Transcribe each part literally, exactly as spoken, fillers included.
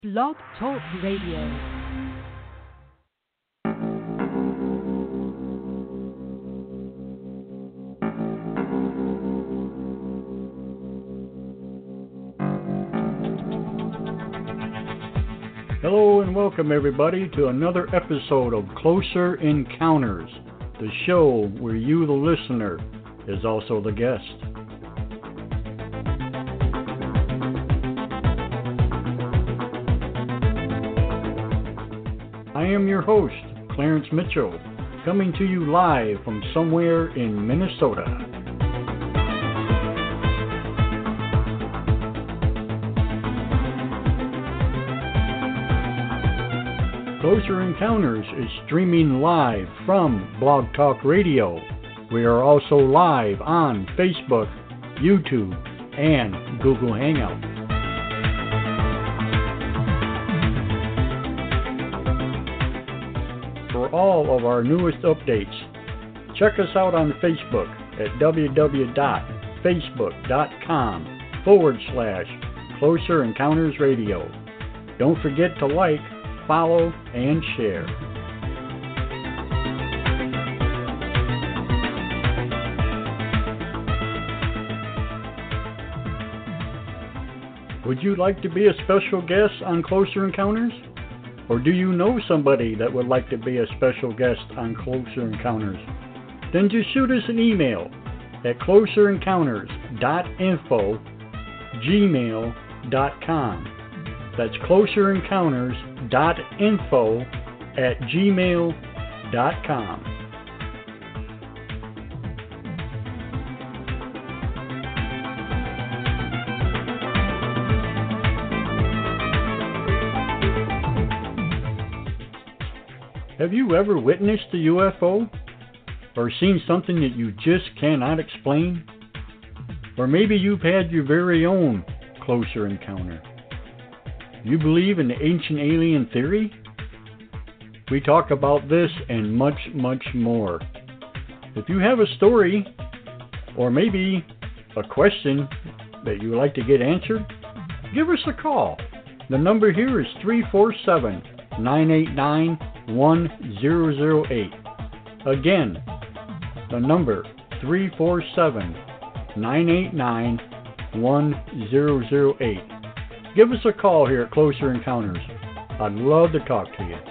Blog Talk Radio. Hello and welcome everybody to another episode of Closer Encounters, the show where you, the listener, is also the guest. I am your host, Clarence Mitchell, coming to you live from somewhere in Minnesota. Closer Encounters is streaming live from Blog Talk Radio. We are also live on Facebook, YouTube, and Google Hangouts. For all of our newest updates, check us out on Facebook at www.facebook.com forward slash Closer Encounters Radio. Don't forget to like, follow, and share. Would you like to be a special guest on Closer Encounters? Or do you know somebody that would like to be a special guest on Closer Encounters? Then just shoot us an email at closerencounters.info gmail dot com. That's closerencounters.info at gmail dot com. Have you ever witnessed a U F O? Or seen something that you just cannot explain? Or maybe you've had your very own closer encounter. You believe in the ancient alien theory? We talk about this and much, much more. If you have a story, or maybe a question that you would like to get answered, give us a call. The number here is three four seven, nine eight nine, one zero zero eight. Again, the number three four seven, nine eight nine, one zero zero eight. Give us a call here at Closer Encounters. I'd love to talk to you.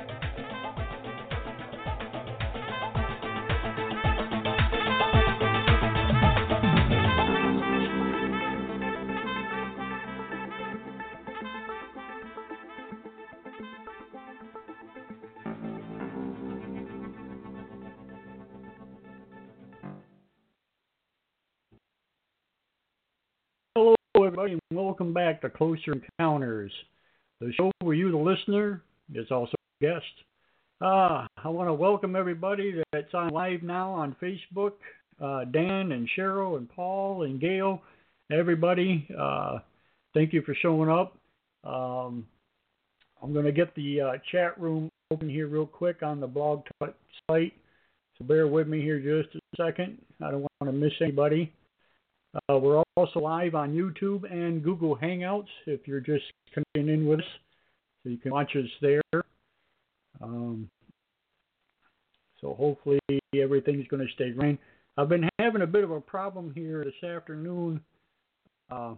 Hello, everybody, and welcome back to Closer Encounters, the show where you, the listener, is also a guest. Uh, I want to welcome everybody that's on live now on Facebook, uh, Dan and Cheryl and Paul and Gail, everybody. Uh, thank you for showing up. Um, I'm going to get the uh, chat room open here real quick on the blog t- site, so bear with me here just a second. I don't want to miss anybody. Uh, we're also live on YouTube and Google Hangouts if you're just coming in with us, so you can watch us there. Um, so hopefully everything's going to stay running. I've been having a bit of a problem here this afternoon. Uh,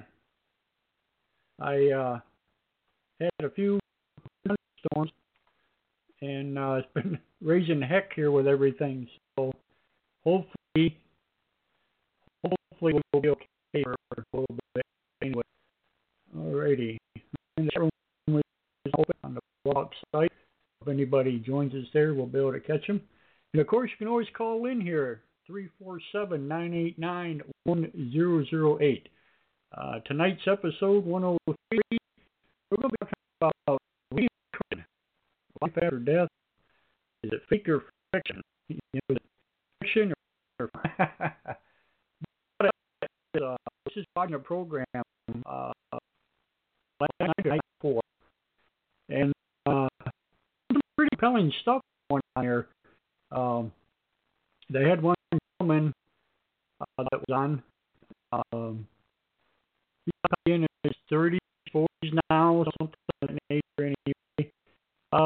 I uh, had a few storms, and uh, it's been raising heck here with everything. So hopefully. Hopefully we'll be okay for a little bit anyway. Alrighty. And the room is open on the blog site. If anybody joins us there, we'll be able to catch them. And of course, you can always call in here, three four seven, nine eight nine, one zero zero eight. Uh, tonight's episode one oh three, we're going to be talking about reincarnation. Life after death. Is it fake or fiction? You know, is it fiction or Uh, this is watching a program uh, last night or night before, and uh, some pretty compelling stuff going on here. Um, they had one gentleman uh, that was on. Um, he's in his thirties, forties now, something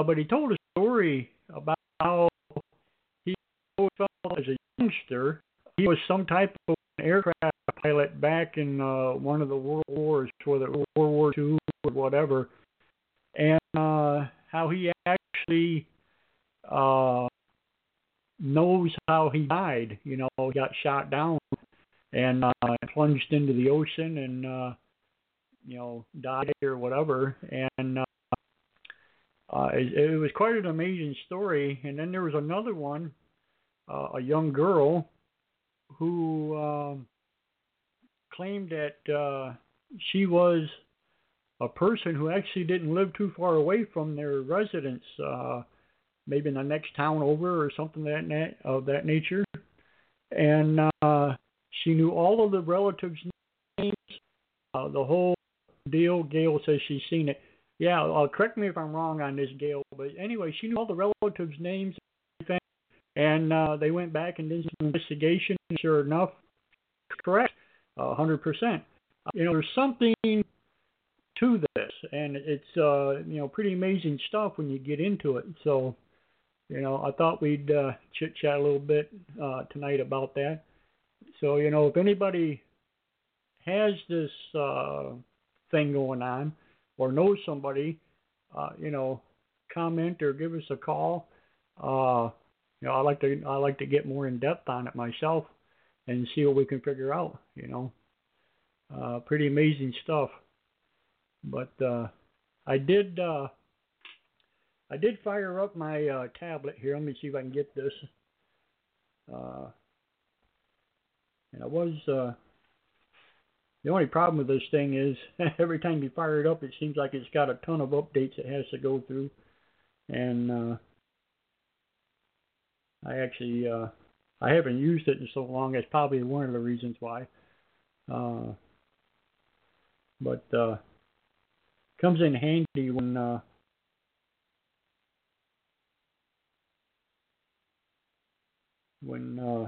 uh, but he told a story about how he always felt as a youngster he was some type of an aircraft pilot back in uh, one of the world wars, whether it was World War Two or whatever, and uh, how he actually uh, knows how he died. You know, he got shot down and uh, plunged into the ocean and uh, you know died or whatever. And uh, uh, it, it was quite an amazing story. And then there was another one, uh, a young girl who uh, claimed that uh, she was a person who actually didn't live too far away from their residence, uh, maybe in the next town over or something that na- of that nature. And uh, she knew all of the relatives' names, uh, the whole deal. Gail says she's seen it. Yeah, uh, correct me if I'm wrong on this, Gail. But anyway, she knew all the relatives' names and everything. And uh, they went back and did some investigation. And sure enough, correct, uh, one hundred percent. You know, there's something to this, and it's uh, you know pretty amazing stuff when you get into it. So, you know, I thought we'd uh, chit chat a little bit uh, tonight about that. So, you know, if anybody has this uh, thing going on or knows somebody, uh, you know, comment or give us a call. Uh, you know, I like to I like to get more in depth on it myself and see what we can figure out. You know, uh, pretty amazing stuff. But uh, I did uh, I did fire up my uh, tablet here. Let me see if I can get this. Uh, and I was uh, the only problem with this thing is every time you fire it up, it seems like it's got a ton of updates it has to go through, and uh, I actually uh, I haven't used it in so long. That's probably one of the reasons why. Uh, but uh, comes in handy when uh, when uh,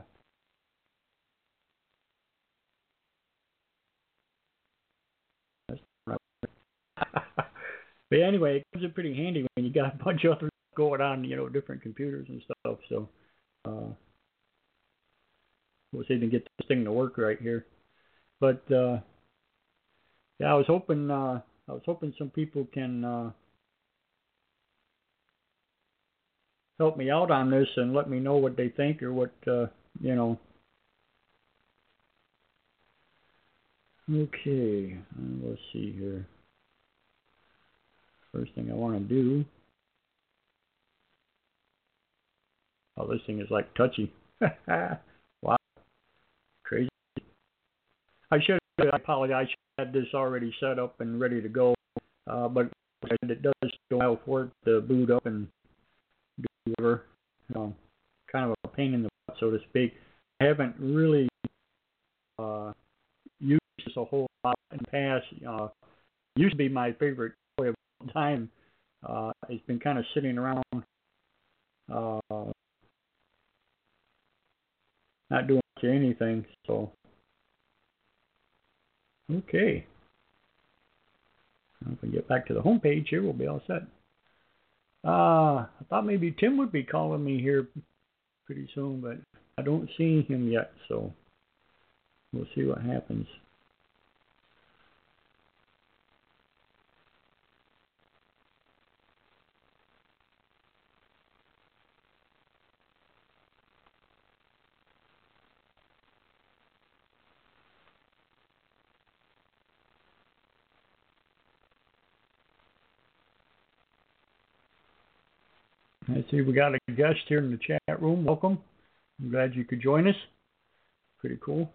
but anyway, it comes in pretty handy when you got a bunch of other going on, you know, different computers and stuff. So uh, we'll see if we can get this thing to work right here. But uh, yeah, I was hoping uh, I was hoping some people can uh, help me out on this and let me know what they think or what uh, you know. Okay, uh, let's see here. First thing I want to do. Oh, this thing is like touchy. Wow, crazy. I should. I apologize. I should have had this already set up and ready to go. Uh, but it does take a while for it to boot up and do whatever. You know, kind of a pain in the butt, so to speak. I haven't really uh, used this a whole lot in the past. Uh, it used to be my favorite toy of all time. Uh, it's been kind of sitting around, uh, not doing much of anything. So, okay. If we get back to the home page here, we'll be all set. Uh, I thought maybe Tim would be calling me here pretty soon, but I don't see him yet, so we'll see what happens. I see we got a guest here in the chat room. Welcome. I'm glad you could join us. Pretty cool.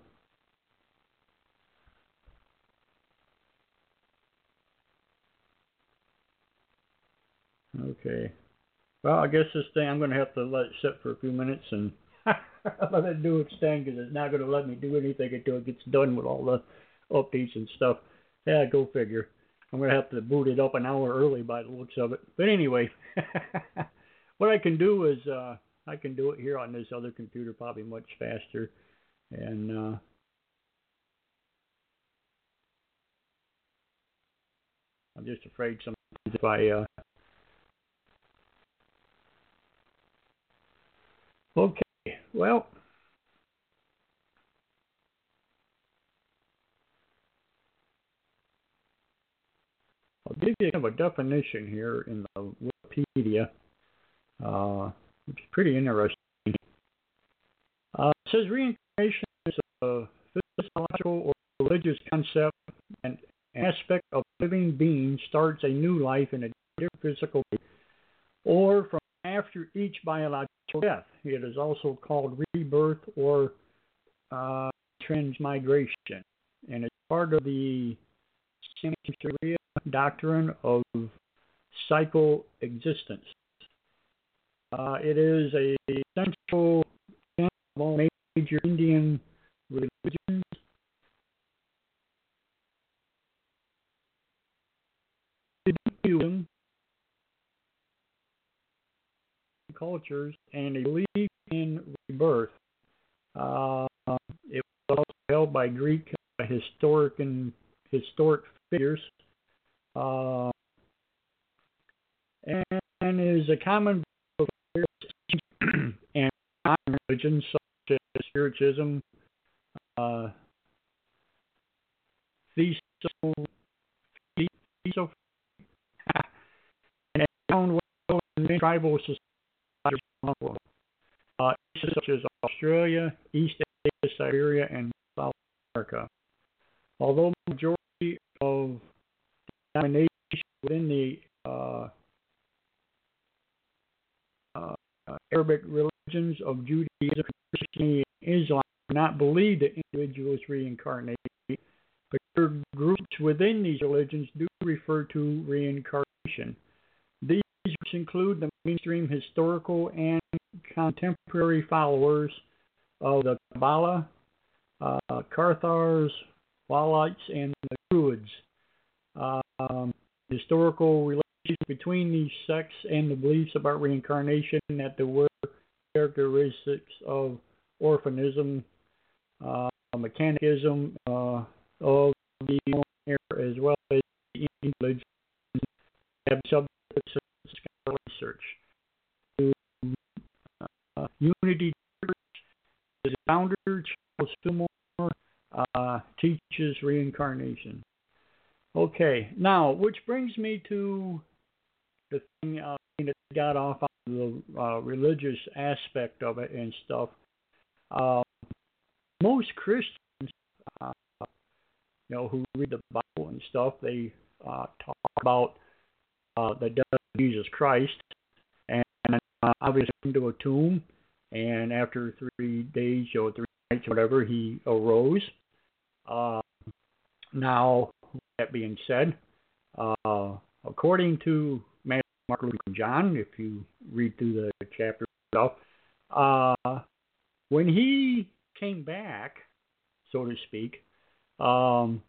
Okay. Well, I guess this thing, I'm going to have to let it sit for a few minutes and let it do its thing because it's not going to let me do anything until it gets done with all the updates and stuff. Yeah, go figure. I'm going to have to boot it up an hour early by the looks of it. But anyway, what I can do is uh, I can do it here on this other computer probably much faster. And uh, I'm just afraid sometimes if I uh, Okay, well, I'll give you kind of a definition here in the Wikipedia, uh, which is pretty interesting. Uh, it says reincarnation is a physiological or religious concept and aspect of living being starts a new life in a different physical body or from after each biological death. It is also called rebirth or uh, transmigration, and it's part of the Santeria doctrine of psychoexistence. Uh, it is a central tenet of all major Indian religions. Hinduism, cultures, and a belief in rebirth. Uh, it was also held by Greek uh, historic and historic figures, uh, and, and is a common and religions such as Spiritism, uh, Theosophy, Theosophy, and found well in many tribal societies, uh, such as Australia, East Asia, Siberia, and South America. Although the majority of denominations within the uh, uh, Arabic religions of Judaism, Christianity, and Islam do not believe that individuals reincarnate, but groups within these religions do refer to reincarnation. These groups include the mainstream historical and contemporary followers of the Kabbalah, uh, Cathars, Wallites, and the Druids. Um, historical relations between these sects and the beliefs about reincarnation that there were characteristics of orphanism, uh, mechanicism uh, of the era, as well as the Indian religion, have subject to scholarly research. Uh, Unity Church, the founder, Charles Fillmore, uh, teaches reincarnation. Okay, now, which brings me to the thing uh, that got off on the uh, religious aspect of it and stuff. Uh, most Christians, uh, you know, who read the Bible and stuff, they uh, talk about uh, the death of Jesus Christ, and uh, obviously into a tomb, and after three days or three nights or whatever, he arose. Uh, now, that being said, uh, according to Matthew, Mark, Luke, and John, if you read through the chapter stuff, uh, when he came back, so to speak, um,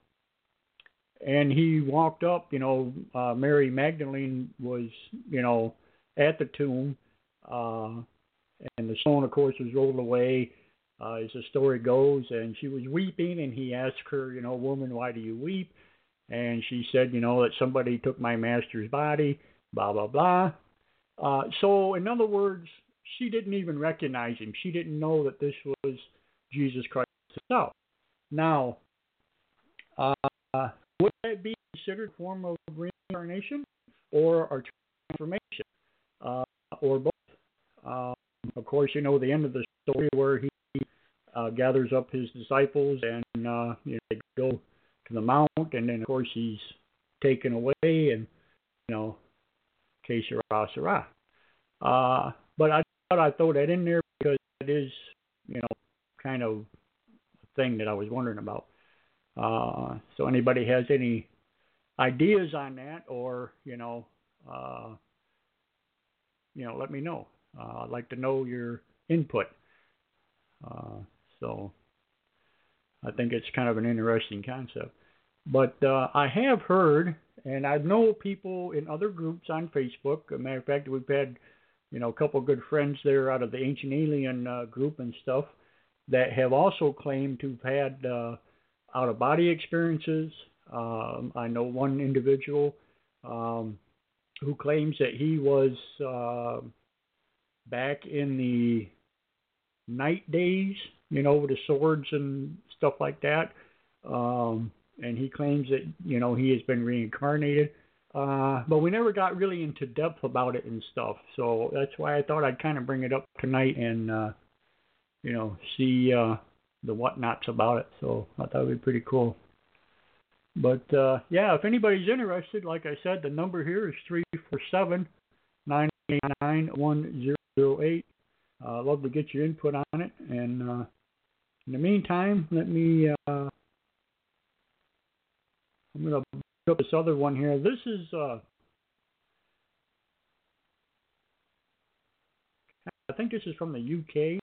and he walked up, you know, uh, Mary Magdalene was, you know, at the tomb, uh, and the stone, of course, was rolled away, uh, as the story goes, and she was weeping, and he asked her, you know, woman, why do you weep? And she said, you know, that somebody took my master's body, blah, blah, blah. Uh, so, in other words, she didn't even recognize him. She didn't know that this was Jesus Christ himself. Now, uh, would that be considered a form of reincarnation or a transformation, uh, or both? Uh, of course, you know the end of the story where he uh, gathers up his disciples and uh, you know, they go to the mount, and then of course he's taken away, and you know, que sera, sera. Uh, but I thought I'd throw that in there because it is, you know, kind of a thing that I was wondering about. Uh, so anybody has any ideas on that, or you know, uh, you know, let me know. Uh, I'd like to know your input. Uh, so I think it's kind of an interesting concept. But uh, I have heard, and I know people in other groups on Facebook. As a matter of fact, we've had, you know, a couple of good friends there out of the Ancient Alien uh, group and stuff that have also claimed to have had uh, out-of-body experiences. Um, I know one individual um, who claims that he was uh, back in the night days, you know, with the swords and stuff like that. Um, and he claims that, you know, he has been reincarnated. Uh, but we never got really into depth about it and stuff. So that's why I thought I'd kind of bring it up tonight and, uh, you know, see uh, the whatnots about it. So I thought it would be pretty cool. But, uh, yeah, if anybody's interested, like I said, the number here is three four seven, nine eight nine, one zero zero eight. Uh, I'd love to get your input on it. And uh, in the meantime, let me, uh, I'm going to pick up this other one here. This is, uh, I think this is from the U K.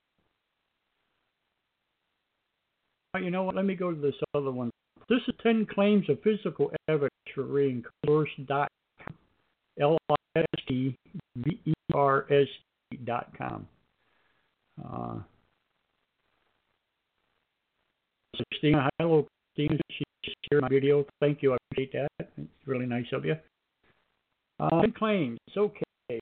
You know what? Let me go to this other one. This is ten claims of physical evidence for reincarnation dot com. L I S T V E R S T dot com. Uh, Christina, hello, Christina. She's here in my video. Thank you. I appreciate that. It's really nice of you. Uh, ten claims. Okay.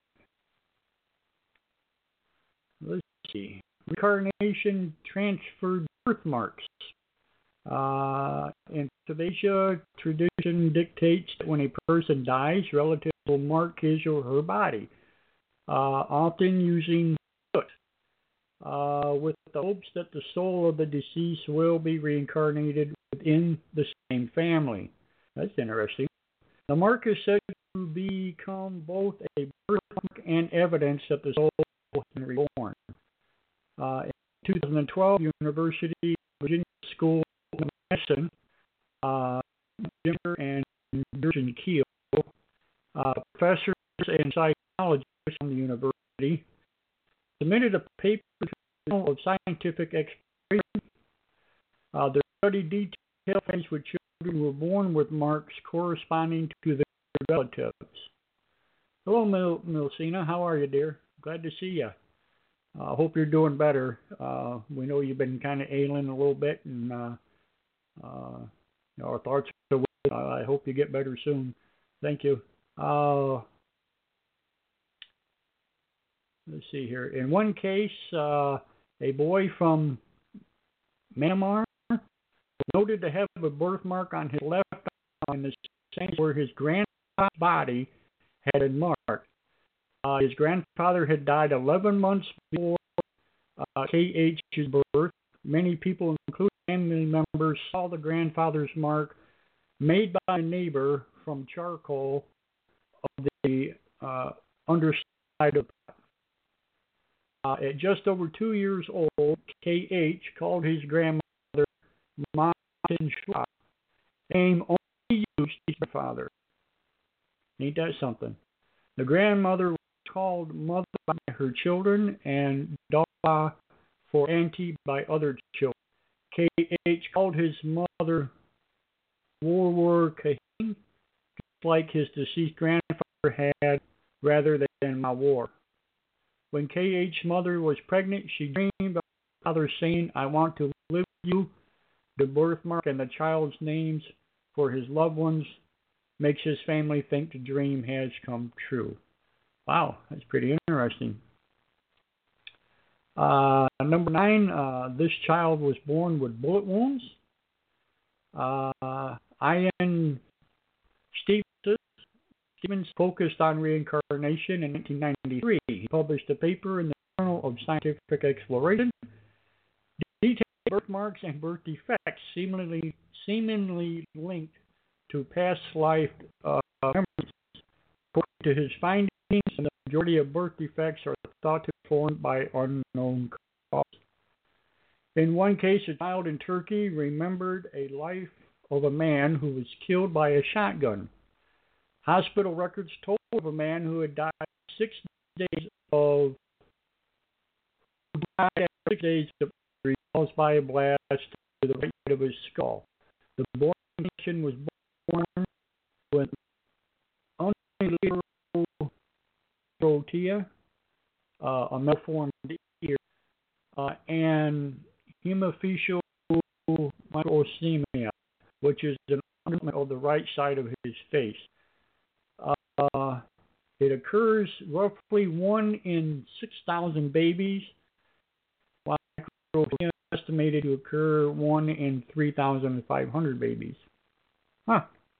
Let's see. Reincarnation transferred birthmarks. Uh, in Asia, tradition dictates that when a person dies, relatives will mark his or her body, uh, often using foot, uh, with the hopes that the soul of the deceased will be reincarnated within the same family. That's interesting. The mark is said to become both a birthmark and evidence that the soul has been reborn. Uh, in two thousand twelve, University of Virginia School of Medicine, uh, Jimmer and Virgin Keel, uh, professors and psychologists from the university, submitted a paper to the Journal of Scientific Exploration. Uh, their study detailed families with children who were born with marks corresponding to their relatives. Hello, Mil- Milcina. How are you, dear? Glad to see you. I uh, hope you're doing better. Uh, we know you've been kind of ailing a little bit, and uh, uh, our thoughts are with you. Uh, I hope you get better soon. Thank you. Uh, let's see here. In one case, uh, a boy from Myanmar was noted to have a birthmark on his left arm in the same where his grandfather's body had been marked. Uh, his grandfather had died eleven months before uh, K H's birth. Many people, including family members, saw the grandfather's mark made by a neighbor from charcoal of the uh, underside of the uh, At just over two years old, K H called his grandmother Martin Schwab, a name only used by his father. Ain't that something? The grandmother was called mother by her children and Dada for auntie by other children. K H called his mother Warwar Kahin, just like his deceased grandfather had, rather than Mawar. When K H's mother was pregnant, she dreamed of her father saying, "I want to live with you." The birthmark and the child's names for his loved ones makes his family think the dream has come true. Wow, that's pretty interesting. Uh, number nine, uh, this child was born with bullet wounds. Uh, Ian Stevens, Stevens focused on reincarnation in nineteen ninety-three. He published a paper in the Journal of Scientific Exploration. Detailed birthmarks and birth defects seemingly, seemingly linked to past life uh, memories. According to his findings, the majority of birth defects are thought to be formed by unknown causes. In one case, a child in Turkey remembered a life of a man who was killed by a shotgun. Hospital records told of a man who had died six days of died after six days of injury caused by a blast to the right side of his skull. The boy was born with unilateral protea, uh, a malformed ear, uh, and hemophageal microsomia, which is an underment of the right side of his face. Uh, it occurs roughly one in six thousand babies. While neutropenia estimated to occur one in three thousand five hundred babies. Huh.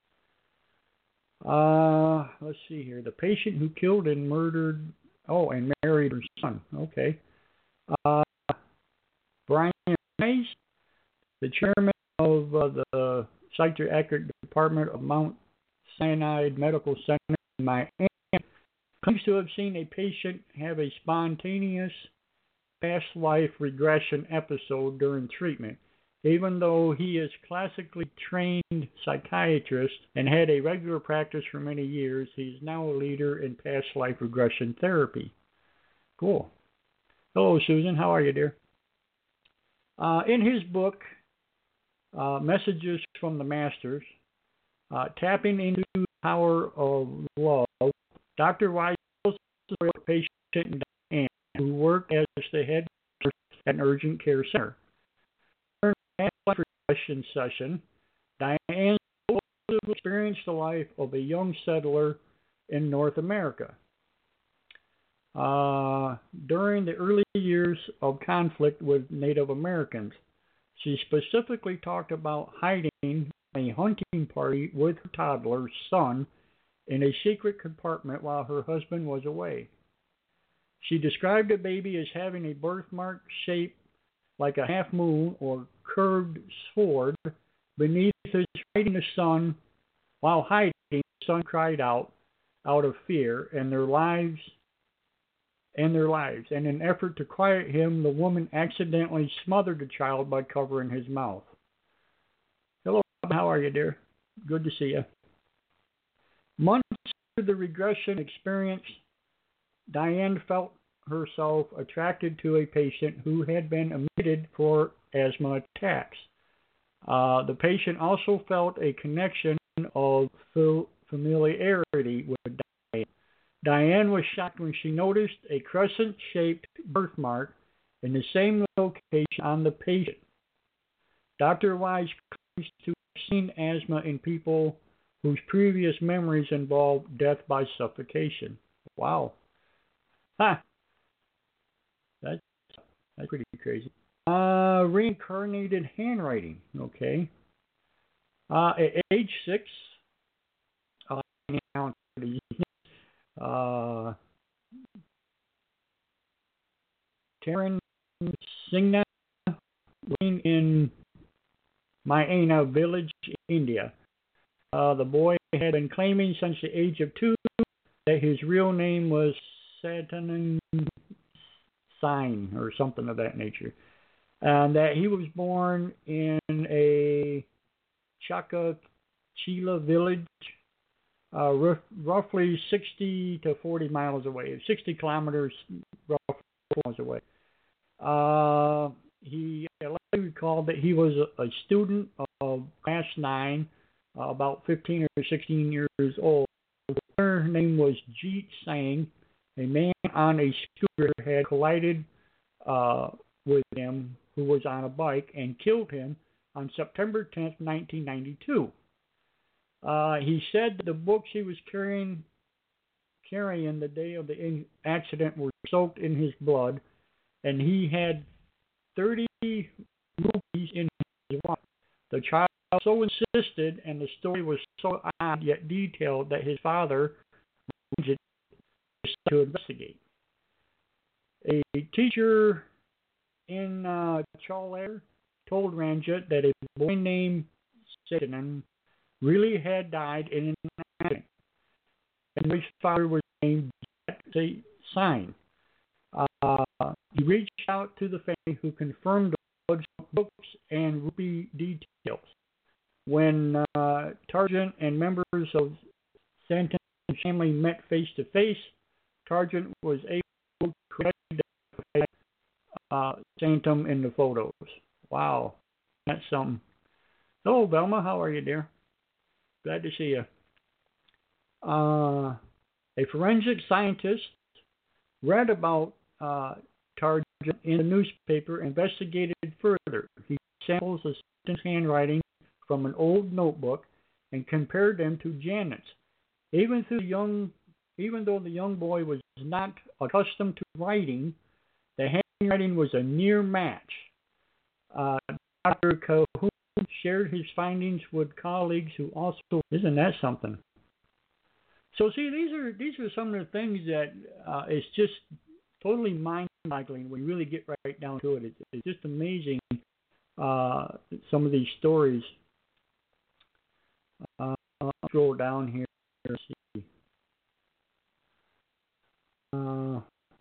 Uh, let's see here. The patient who killed and murdered, oh, and married her son. Okay. Uh, Brian Mays, the chairman of uh, the psychiatric department of Mount Sinai Medical Center in Miami, claims to have seen a patient have a spontaneous past life regression episode during treatment. Even though he is classically trained psychiatrist and had a regular practice for many years, he's now a leader in past life regression therapy. Cool. Hello, Susan. How are you, dear? Uh, in his book, uh, Messages from the Masters, uh, Tapping into the Power of Love, Doctor Wise tells the patient Diane, who worked as the head nurse at an urgent care center. Regression session, Diane experienced the life of a young settler in North America. Uh, during the early years of conflict with Native Americans, she specifically talked about hiding a hunting party with her toddler son in a secret compartment while her husband was away. She described the baby as having a birthmark shaped like a half moon or curved sword beneath his hiding the son. While hiding, the son cried out out of fear and their lives and their lives. And in an effort to quiet him, the woman accidentally smothered the child by covering his mouth. Hello, how are you, dear? Good to see you. Months after the regression experience, Diane felt herself attracted to a patient who had been admitted for asthma attacks. Uh, the patient also felt a connection of familiarity with Diane. Diane was shocked when she noticed a crescent-shaped birthmark in the same location on the patient. Doctor Wise claims to have seen asthma in people whose previous memories involved death by suffocation. Wow. Huh. That's, that's pretty crazy. Uh, reincarnated handwriting. Okay. Uh, at age six, uh, uh, Taran Singh in Mayana village, India. Uh, the boy had been claiming since the age of two that his real name was Satanan Sign or something of that nature, and that he was born in a Chakachila village, uh, rough, roughly sixty to forty miles away, sixty kilometers roughly miles away. Uh, he recalled that he was a, a student of class nine, uh, about fifteen or sixteen years old. Her name was Jeet Singh. A man on a scooter had collided uh, with him who was on a bike and killed him on September tenth, nineteen ninety-two. Uh, he said that the books he was carrying carrying the day of the accident were soaked in his blood, and he had thirty rupees in his wallet. The child so insisted, and the story was so odd yet detailed, that his father decided to investigate. A teacher in uh, Chalair told Ranjit that a boy named Satanan really had died in an accident, and his father was named Jet Sign. Uh, he reached out to the family, who confirmed the books and rupee details. When uh, Targent and members of Santan's family met face to face, Targent was able to identify uh, Santam in the photos. Wow, that's something. Hello, Velma. How are you, dear? Glad to see you. Uh, a forensic scientist read about uh, Targent in the newspaper, investigated further. He samples of Santam's handwriting from an old notebook and compared them to Janet's. Even though the young, even though the young boy was not accustomed to writing, the handwriting was a near match. Uh, Doctor Cahoon shared his findings with colleagues who also, isn't that something? So see, these are these are some of the things that uh, it's just totally mind-boggling when you really get right down to it. It's, it's just amazing uh, some of these stories. Uh, I'll scroll down here. Let's see. Uh,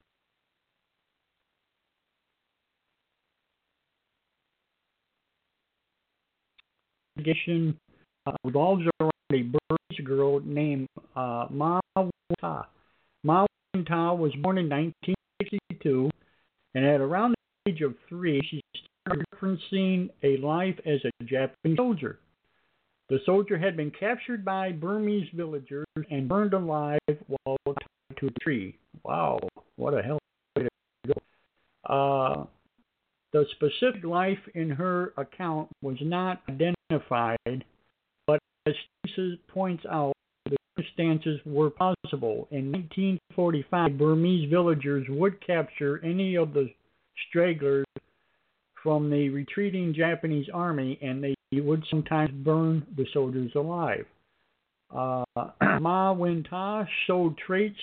investigation uh, revolves around a Burmese girl named uh, Ma Wen-ta. Ma Wen-ta was born in nineteen sixty-two, and at around the age of three, she started referencing a life as a Japanese soldier. The soldier had been captured by Burmese villagers and burned alive while tied to a tree. Wow, what a hell way to go. Uh, the specific life in her account was not identified, but as Stevens points out, the circumstances were possible. In nineteen forty-five, Burmese villagers would capture any of the stragglers from the retreating Japanese army, and they would sometimes burn the soldiers alive. Uh, Ma Wen-ta showed traits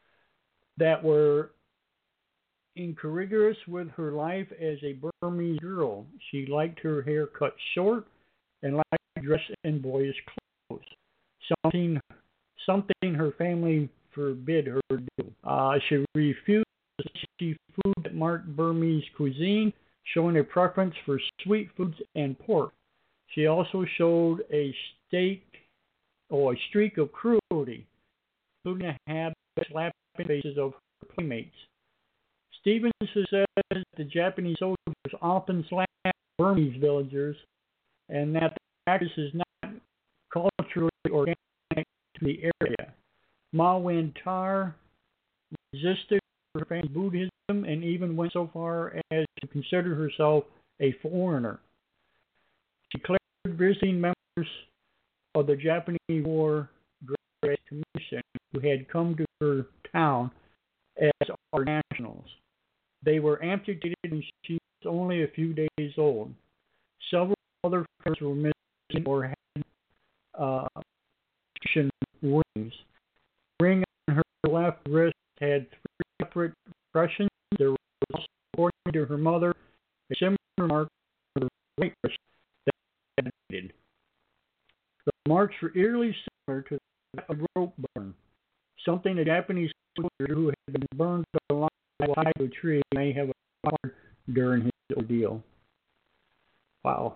that were incongruous with her life as a Burmese girl. She liked her hair cut short and liked to dress in boyish clothes, something something her family forbid her to do. Uh, she refused to see food that marked Burmese cuisine, showing a preference for sweet foods and pork. She also showed a state or a streak of cruelty, including a habit of slapping the faces of her playmates. Stevenson says the Japanese soldiers often slapped Burmese villagers, and that the practice is not culturally organic to the area. Ma Wen-ta resisted her family's Buddhism and even went so far as to consider herself a foreigner. She declared visiting members of the Japanese War Graduate Commission who had come to her town as our nationals. They were amputated when she was only a few days old. Several other friends were missing or had uh, rings. The ring on her left wrist had three separate impressions. There was also, according to her mother, a similar mark on her right wrist that had faded. The marks were eerily similar to that of a rope burn, something a Japanese soldier who had been burned alive tied to a tree may have acquired during his ordeal. Wow.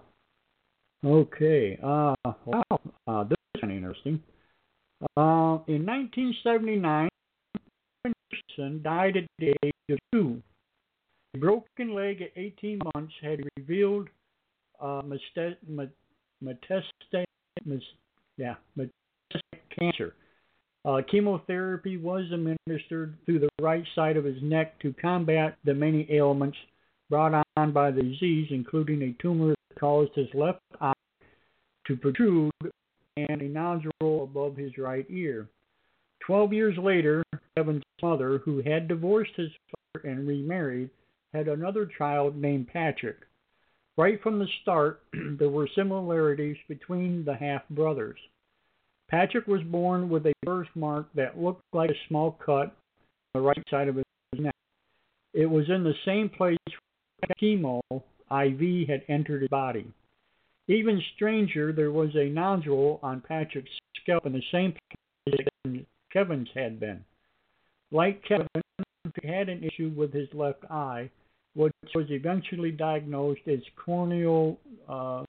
Okay. Uh, wow. Uh, this is kind of interesting. Uh, in nineteen seventy-nine, Anderson died at the age of two. A broken leg at eighteen months had revealed uh, metastatic, metastatic, yeah, metastatic cancer. Uh, chemotherapy was administered through the right side of his neck to combat the many ailments brought on by the disease, including a tumor that caused his left eye to protrude and a nodule above his right ear. Twelve years later, Kevin's mother, who had divorced his father and remarried, had another child named Patrick. Right from the start, there were similarities between the half-brothers. Patrick was born with a birthmark that looked like a small cut on the right side of his neck. It was in the same place where chemo I V had entered his body. Even stranger, there was a nodule on Patrick's scalp in the same place that Kevin's had been. Like Kevin, he had an issue with his left eye, which was eventually diagnosed as corneal uh,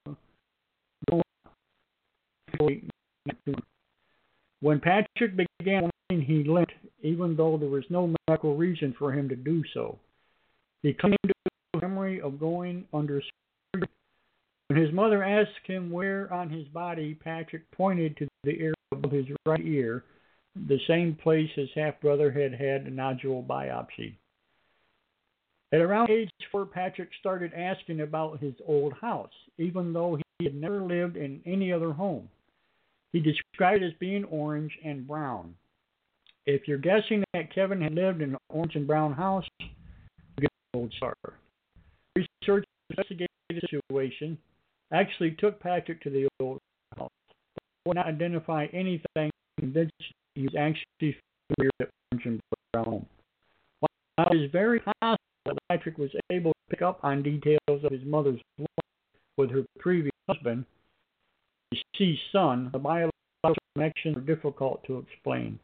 When Patrick began walking, he limped, even though there was no medical reason for him to do so. He claimed a memory of going under surgery. When his mother asked him where on his body, Patrick pointed to the area above his right ear, the same place his half-brother had had a nodule biopsy. At around age four, Patrick started asking about his old house, even though he had never lived in any other home. He described it as being orange and brown. If you're guessing that Kevin had lived in an orange and brown house, you get an old start. Researchers investigated the situation, actually took Patrick to the old house. Would not identify anything, convinced he was actually familiar with Orange and Brown. While it is very possible that Patrick was able to pick up on details of his mother's life with her previous husband, his deceased son, the biological connections are difficult to explain.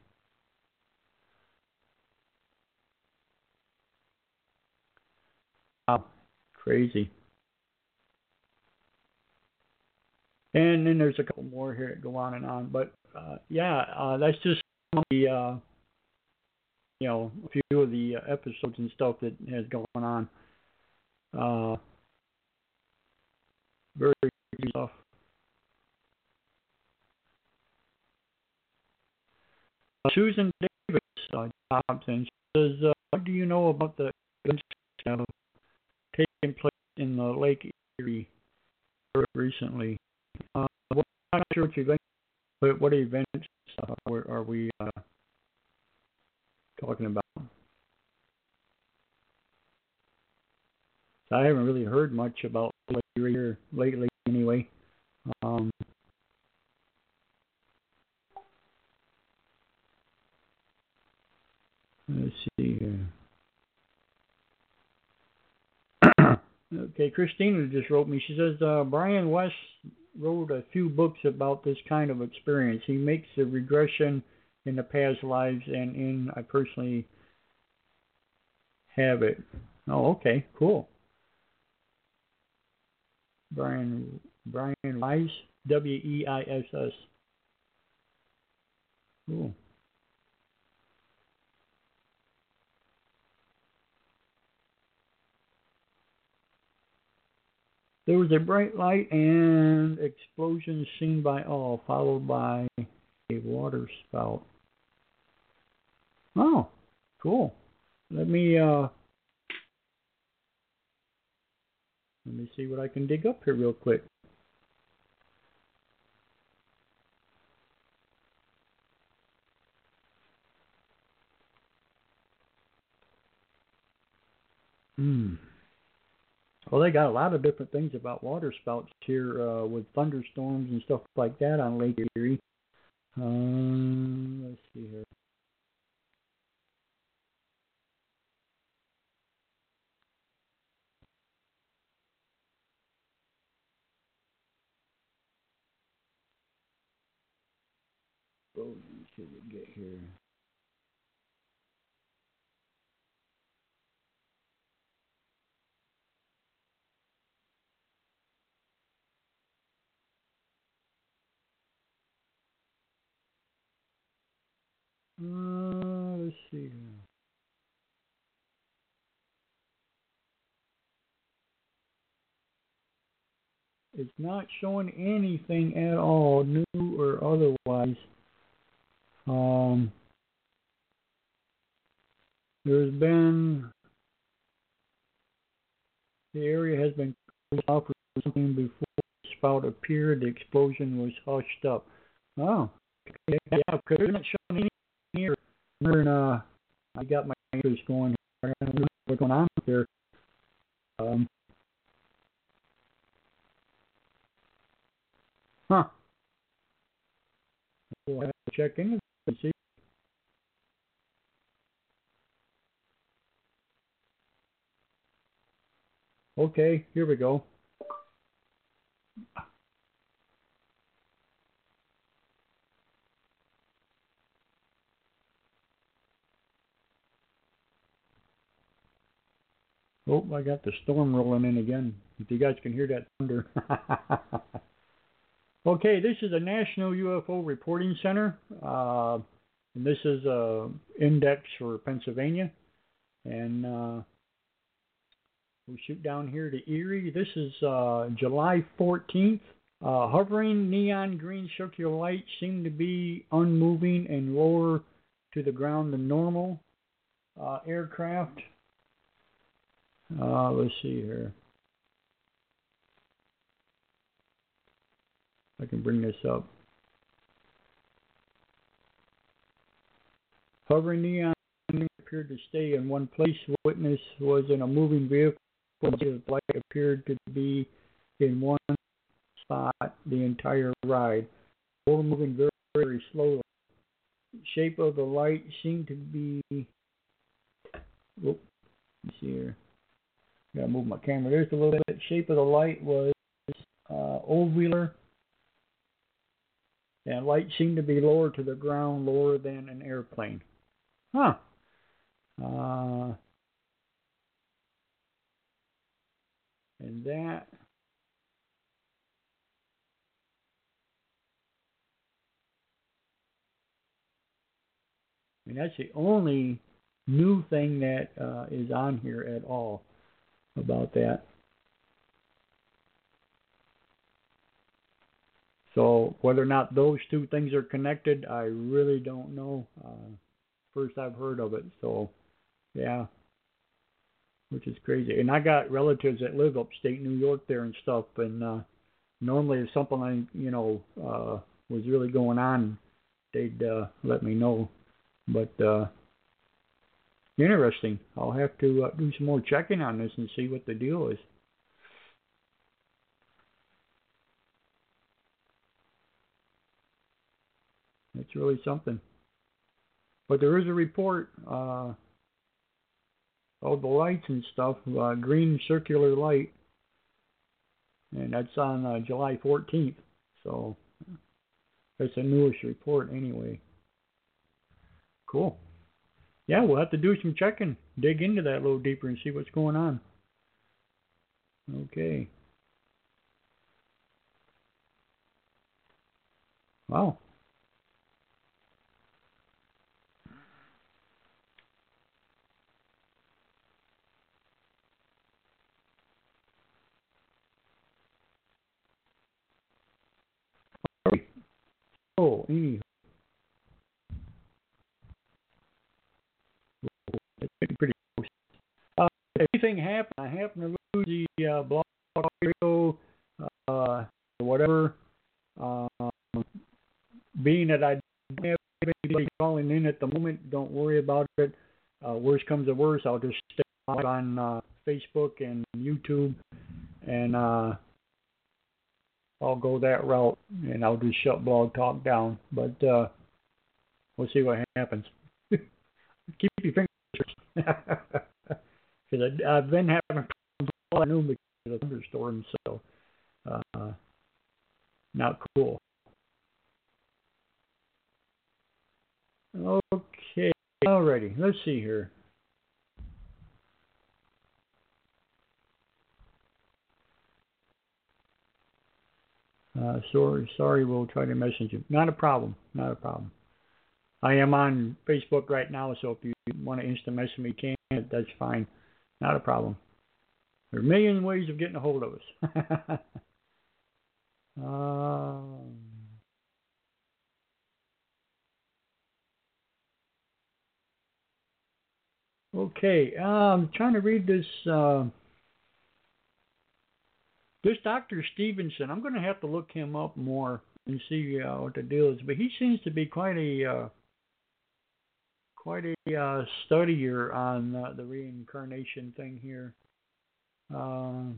Wow, crazy. And then there's a couple more here that go on and on, but uh, yeah, uh, that's just some of the uh, you know a few of the uh, episodes and stuff that has gone on. Uh, very crazy stuff. Uh, Susan Davis uh, Thompson says, uh, "What do you know about the events that have taken place in the Lake Erie recently?" Uh, well, I'm not sure what events, but what events uh, are we uh, talking about? I haven't really heard much about Lake Erie lately, anyway. Um, let's see here. Okay, Christina just wrote me. She says uh, Brian West wrote a few books about this kind of experience. He makes a regression in the past lives, and in I personally have it. Oh, okay, cool. Brian Brian Weiss, W E I S S. Cool. There was a bright light and explosion seen by all, followed by a water spout. Oh, cool. Let me uh, let me see what I can dig up here real quick. Hmm. Well, they got a lot of different things about water spouts here uh, with thunderstorms and stuff like that on Lake Erie. Um, let's see here. What should we get here? Uh, let's see here. It's not showing anything at all, new or otherwise. Um, there's been the area has been closed off for something before the spout appeared. The explosion was hushed up. Oh, okay. Yeah, because it's not showing anything here. And, uh, I got my interest going. I don't know what's going on there. Um, huh. We'll have to check in and see. Okay, here we go. Oh, I got the storm rolling in again. If you guys can hear that thunder. Okay, this is a National U F O Reporting Center. Uh, and this is a index for Pennsylvania. And uh, we shoot down here to Erie. This is uh, July fourteenth. Uh, hovering neon green circular lights seem to be unmoving and lower to the ground than normal uh, aircraft. Uh, let's see here. I can bring this up. Hovering neon appeared to stay in one place. Witness was in a moving vehicle The light appeared to be in one spot the entire ride, all moving very, very slowly. Shape of the light seemed to be. Whoop, let's see here. Gotta move my camera. There's a little bit. Shape of the light was uh, ovular, and light seemed to be lower to the ground, lower than an airplane. Huh. Uh, and that. And that's the only new thing that uh, is on here at all about that. So whether or not those two things are connected, I really don't know. Uh, first I've heard of it. So, yeah, which is crazy. And I got relatives that live upstate New York there and stuff. And uh, normally if something, like, you know, uh, was really going on, they'd uh, let me know. But uh, interesting. I'll have to uh, do some more checking on this and see what the deal is. It's really something. But there is a report uh, of the lights and stuff, uh, green circular light, and that's on uh, July fourteenth. So that's a newish report anyway. Cool. Yeah, we'll have to do some checking, dig into that a little deeper and see what's going on. Okay. Wow. Oh, anywho. It's been pretty close. Uh, if anything happened, I happen to lose the uh, blog radio, uh, whatever. Um, being that I don't have anybody calling in at the moment, don't worry about it. Uh, worst comes to worst, I'll just stay on uh, Facebook and YouTube, and uh, I'll go that route, and I'll just shut Blog Talk down. But uh, we'll see what happens. Keep your fingers because I've been having problems all afternoon because of thunderstorms, so uh, not cool. Okay, alrighty, let's see here. Uh, sorry, sorry, we'll try to message you. Not a problem, not a problem. I am on Facebook right now, so if you want to instant message me, you can. That's fine. Not a problem. There are a million ways of getting a hold of us. um, okay, uh, I'm trying to read this. Uh, this Doctor Stevenson, I'm going to have to look him up more and see uh, what the deal is. But he seems to be quite a uh, quite a uh, studier on uh, the reincarnation thing here. Uh,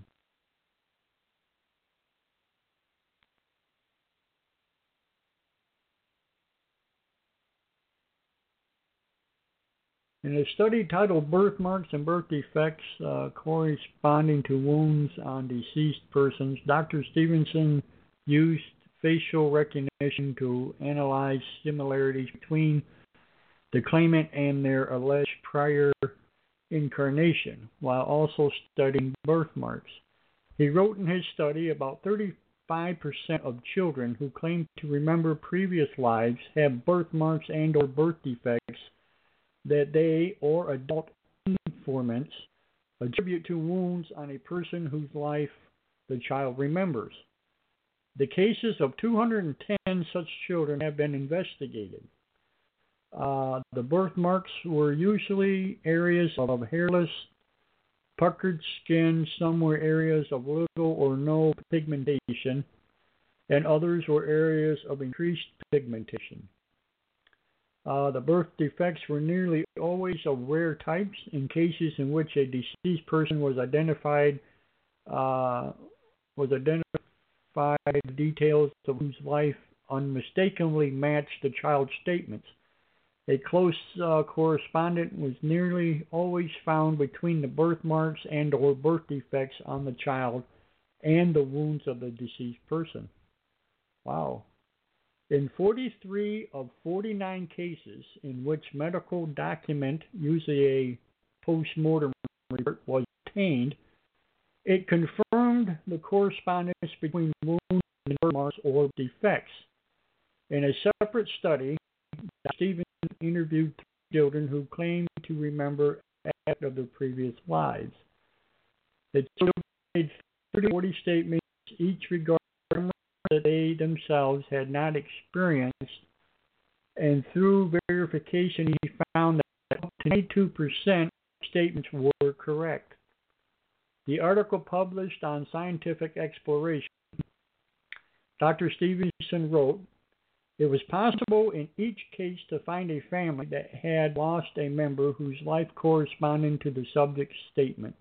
in a study titled Birthmarks and Birth Defects uh, Corresponding to Wounds on Deceased Persons, Doctor Stevenson used facial recognition to analyze similarities between the claimant and their alleged prior incarnation, while also studying birthmarks. He wrote in his study about thirty-five percent of children who claim to remember previous lives have birthmarks and or birth defects that they or adult informants attribute to wounds on a person whose life the child remembers. The cases of two hundred ten such children have been investigated. Uh, the birthmarks were usually areas of hairless, puckered skin. Some were areas of little or no pigmentation, and others were areas of increased pigmentation. Uh, the birth defects were nearly always of rare types. In cases in which a deceased person was identified, uh, was identified, the details of whose life unmistakably matched the child's statements. A close uh, correspondence was nearly always found between the birthmarks and or birth defects on the child and the wounds of the deceased person. Wow. In forty-three of forty-nine cases in which medical document, usually a post-mortem report, was obtained, it confirmed the correspondence between wounds and birthmarks or defects. In a separate study, Stephen interviewed three children who claimed to remember aspects of their previous lives. The children made thirty to forty statements, each regarding that they themselves had not experienced, and through verification he found that up to ninety-two percent of statements were correct. The article published on Scientific Exploration, Doctor Stevenson wrote, "It was possible in each case to find a family that had lost a member whose life corresponded to the subject's statements.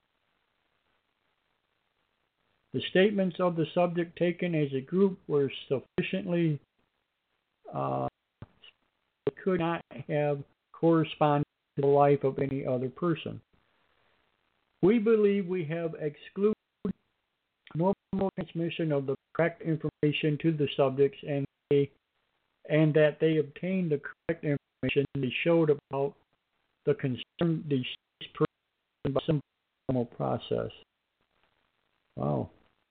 The statements of the subject taken as a group were sufficiently uh, could not have corresponded to the life of any other person. We believe we have excluded normal transmission of the correct information to the subjects, and they, and that they obtained the correct information they showed about the concerned deceased person by some normal process." Wow.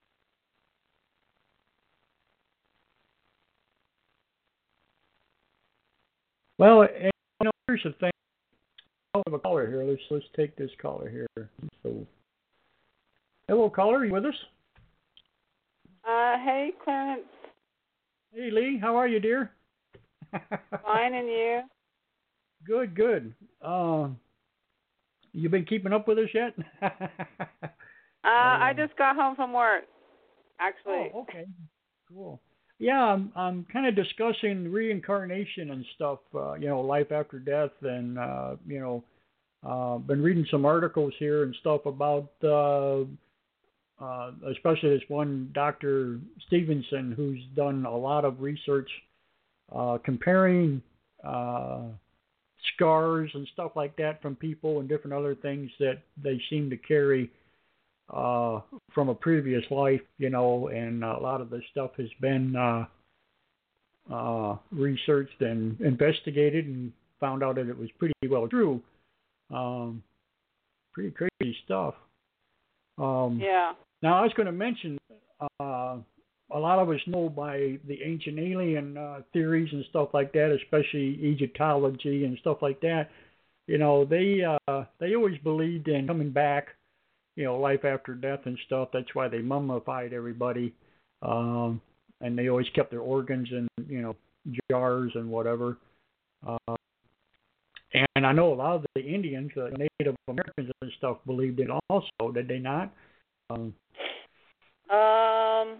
Well, and, you know, here's the thing. I have a caller here. Let's let's take this caller here. So, hello, caller. Are you with us? Uh, hey, Clarence. Hey, Lee. How are you, dear? Fine, and you? Good, good. Uh, you been keeping up with us yet? uh, I just got home from work, actually. Oh, okay. Cool. Yeah, I'm I'm kind of discussing reincarnation and stuff. Uh, you know, life after death, and uh, you know, uh, been reading some articles here and stuff about, uh, uh, especially this one Doctor Stevenson, who's done a lot of research uh, comparing uh, scars and stuff like that from people and different other things that they seem to carry uh, from a previous life, you know, and a lot of this stuff has been uh, uh, researched and investigated and found out that it was pretty well true. Um, pretty crazy stuff. Um, yeah. Now, I was going to mention, uh, a lot of us know by the ancient alien uh, theories and stuff like that, especially Egyptology and stuff like that. You know, they uh, they always believed in coming back, you know, life after death and stuff. That's why they mummified everybody. Um, and they always kept their organs in, you know, jars and whatever. Uh, and I know a lot of the Indians, uh, Native Americans and stuff, believed it also, did they not? Um, um,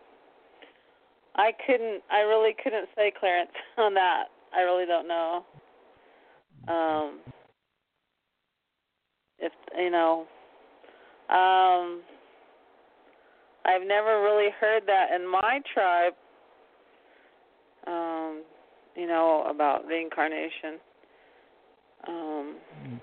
I couldn't, I really couldn't say, Clarence, on that. I really don't know. Um, if, you know, um, I've never really heard that in my tribe, um, you know, about reincarnation. Um,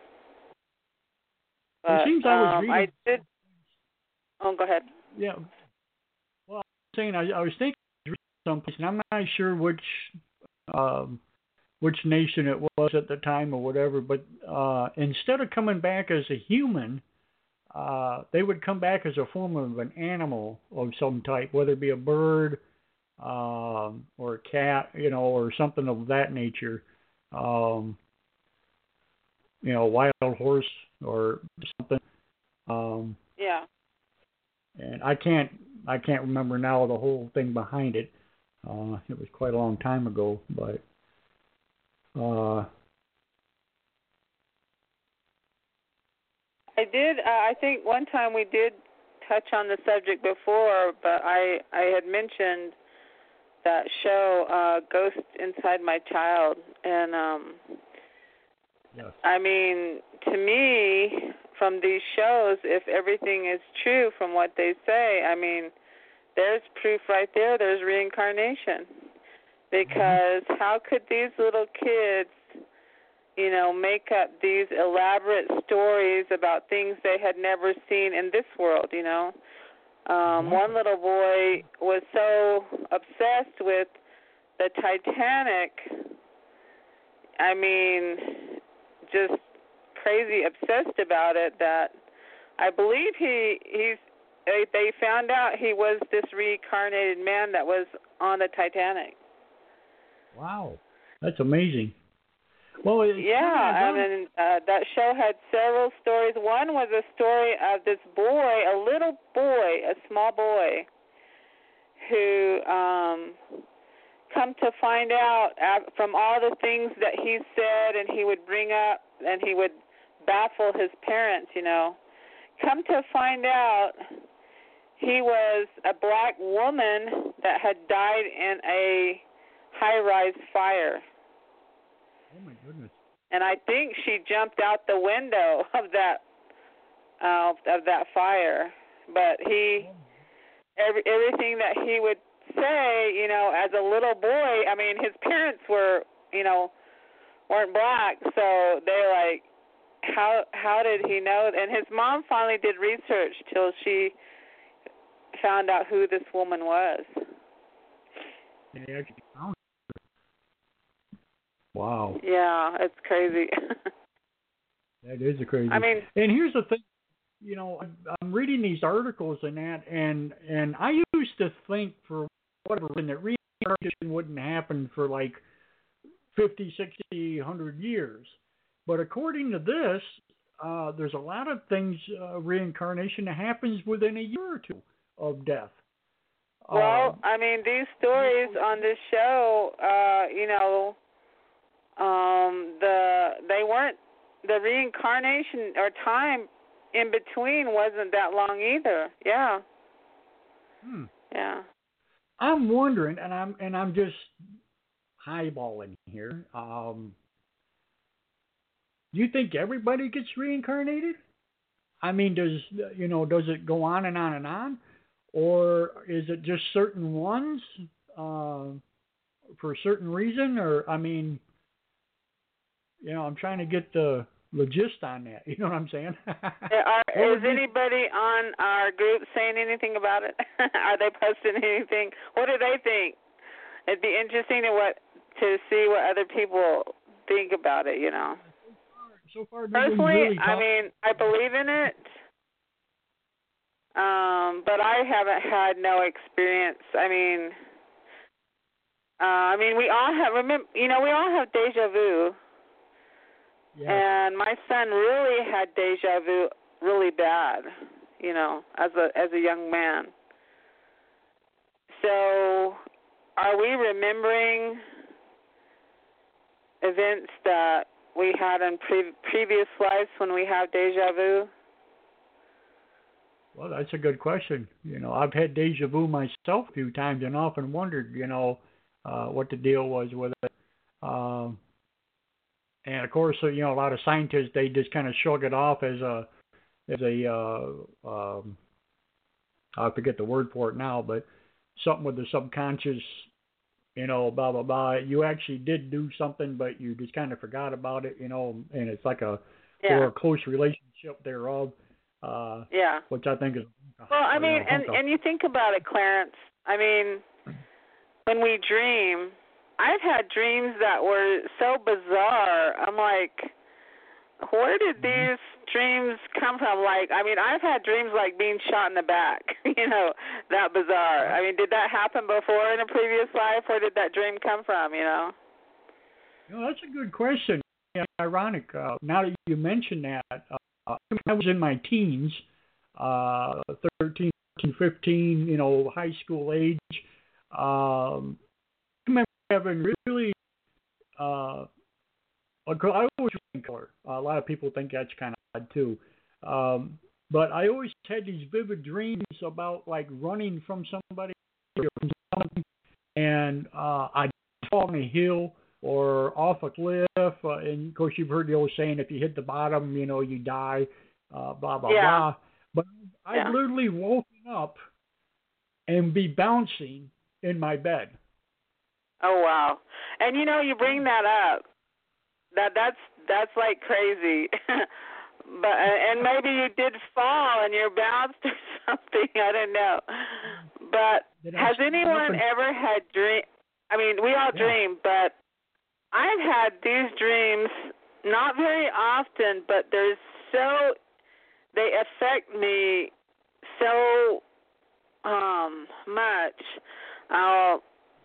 but, it seems I was um, reading. I did. Oh, go ahead. Yeah. Well, I'm saying I, I was thinking someplace, and I'm not sure which um, which nation it was at the time or whatever. But uh, instead of coming back as a human, uh, they would come back as a form of an animal of some type, whether it be a bird um, or a cat, you know, or something of that nature. Um, you know, wild horse or something. Um, yeah. And I can't, I can't remember now the whole thing behind it. Uh, it was quite a long time ago, but uh, I did. Uh, I think one time we did touch on the subject before, but I I had mentioned that show, uh, Ghost Inside My Child, and um, yes. I mean, to me, from these shows, if everything is true from what they say, I mean, there's proof right there. There's reincarnation, because mm-hmm. how could these little kids, you know, make up these elaborate stories about things they had never seen in this world, you know? Um, one little boy was so obsessed with the Titanic, I mean, just crazy obsessed about it, that I believe he he's they, they found out he was this reincarnated man that was on the Titanic. Wow, that's amazing. Well, it's yeah, I mean, uh, that show had several stories. One was a story of this boy, a little boy, a small boy, who um, come to find out from all the things that he said and he would bring up and he would baffle his parents, you know. Come to find out he was a black woman that had died in a high-rise fire. Oh, my goodness. And I think she jumped out the window of that uh, of that fire. But he, every, everything that he would say, you know, as a little boy, I mean, his parents were, you know, weren't black, so they're like, how how did he know? And his mom finally did research till she found out who this woman was. Yeah, wow. Yeah, it's crazy. That is a crazy. I mean, and here's the thing, you know, I'm reading these articles and that, and and I used to think for whatever reason that reincarnation wouldn't happen for like fifty, sixty, one hundred years. But according to this, uh, there's a lot of things, uh, reincarnation that happens within a year or two of death. Well, um, I mean, these stories on this show, uh, you know, um, the they weren't, the reincarnation or time in between wasn't that long either. Yeah. Hmm. Yeah. I'm wondering, and I'm and I'm just highballing here. Um, do you think everybody gets reincarnated? I mean, does you know does it go on and on and on, or is it just certain ones uh, for a certain reason? Or I mean, you know, I'm trying to get the the gist on that. You know what I'm saying? Are, is anybody on our group saying anything about it? Are they posting anything? What do they think? It'd be interesting to what to see what other people think about it. You know. So far, personally, really I mean, I believe in it, um, but I haven't had no experience. I mean, uh, I mean, we all have. Remember, you know, we all have deja vu. Yeah. And my son really had deja vu really bad, you know, as a as a young man. So, are we remembering events that we had in pre- previous lives when we have deja vu? Well, that's a good question. You know, I've had deja vu myself a few times and often wondered, you know, uh, what the deal was with it. Um, and of course, you know, a lot of scientists, they just kind of shrug it off as a, as a, uh, um, I forget the word for it now, but something with the subconscious, you know, blah, blah, blah. You actually did do something, but you just kind of forgot about it, you know, and it's like a, yeah. or a close relationship thereof. Uh, yeah. Which I think is. Well, I mean, you know, and, and you think about it, Clarence. I mean, when we dream, I've had dreams that were so bizarre. I'm like, where did these dreams come from? Like, I mean, I've had dreams like being shot in the back, you know, that bizarre. I mean, did that happen before in a previous life? Where did that dream come from, you know? You know, that's a good question. Yeah, ironic. Uh, now that you mention that, uh, I was in my teens, uh, thirteen, fifteen, you know, high school age. Um, I remember having really, uh, a girl, I always in color. Uh, a lot of people think that's kind of odd too. Um, but I always had these vivid dreams about like running from somebody, and uh, I fall on a hill or off a cliff. Uh, and of course, you've heard the old saying, if you hit the bottom, you know, you die, uh, blah, blah, yeah. blah. But I've yeah. literally woken up and be bouncing in my bed. Oh, wow. And, you know, you bring that up. That That's that's like crazy. But and maybe you did fall and you're bounced or something. I don't know. But has anyone ever had dream? I mean, we all yeah. dream, but I've had these dreams not very often, but they're so they affect me so um, much. Uh,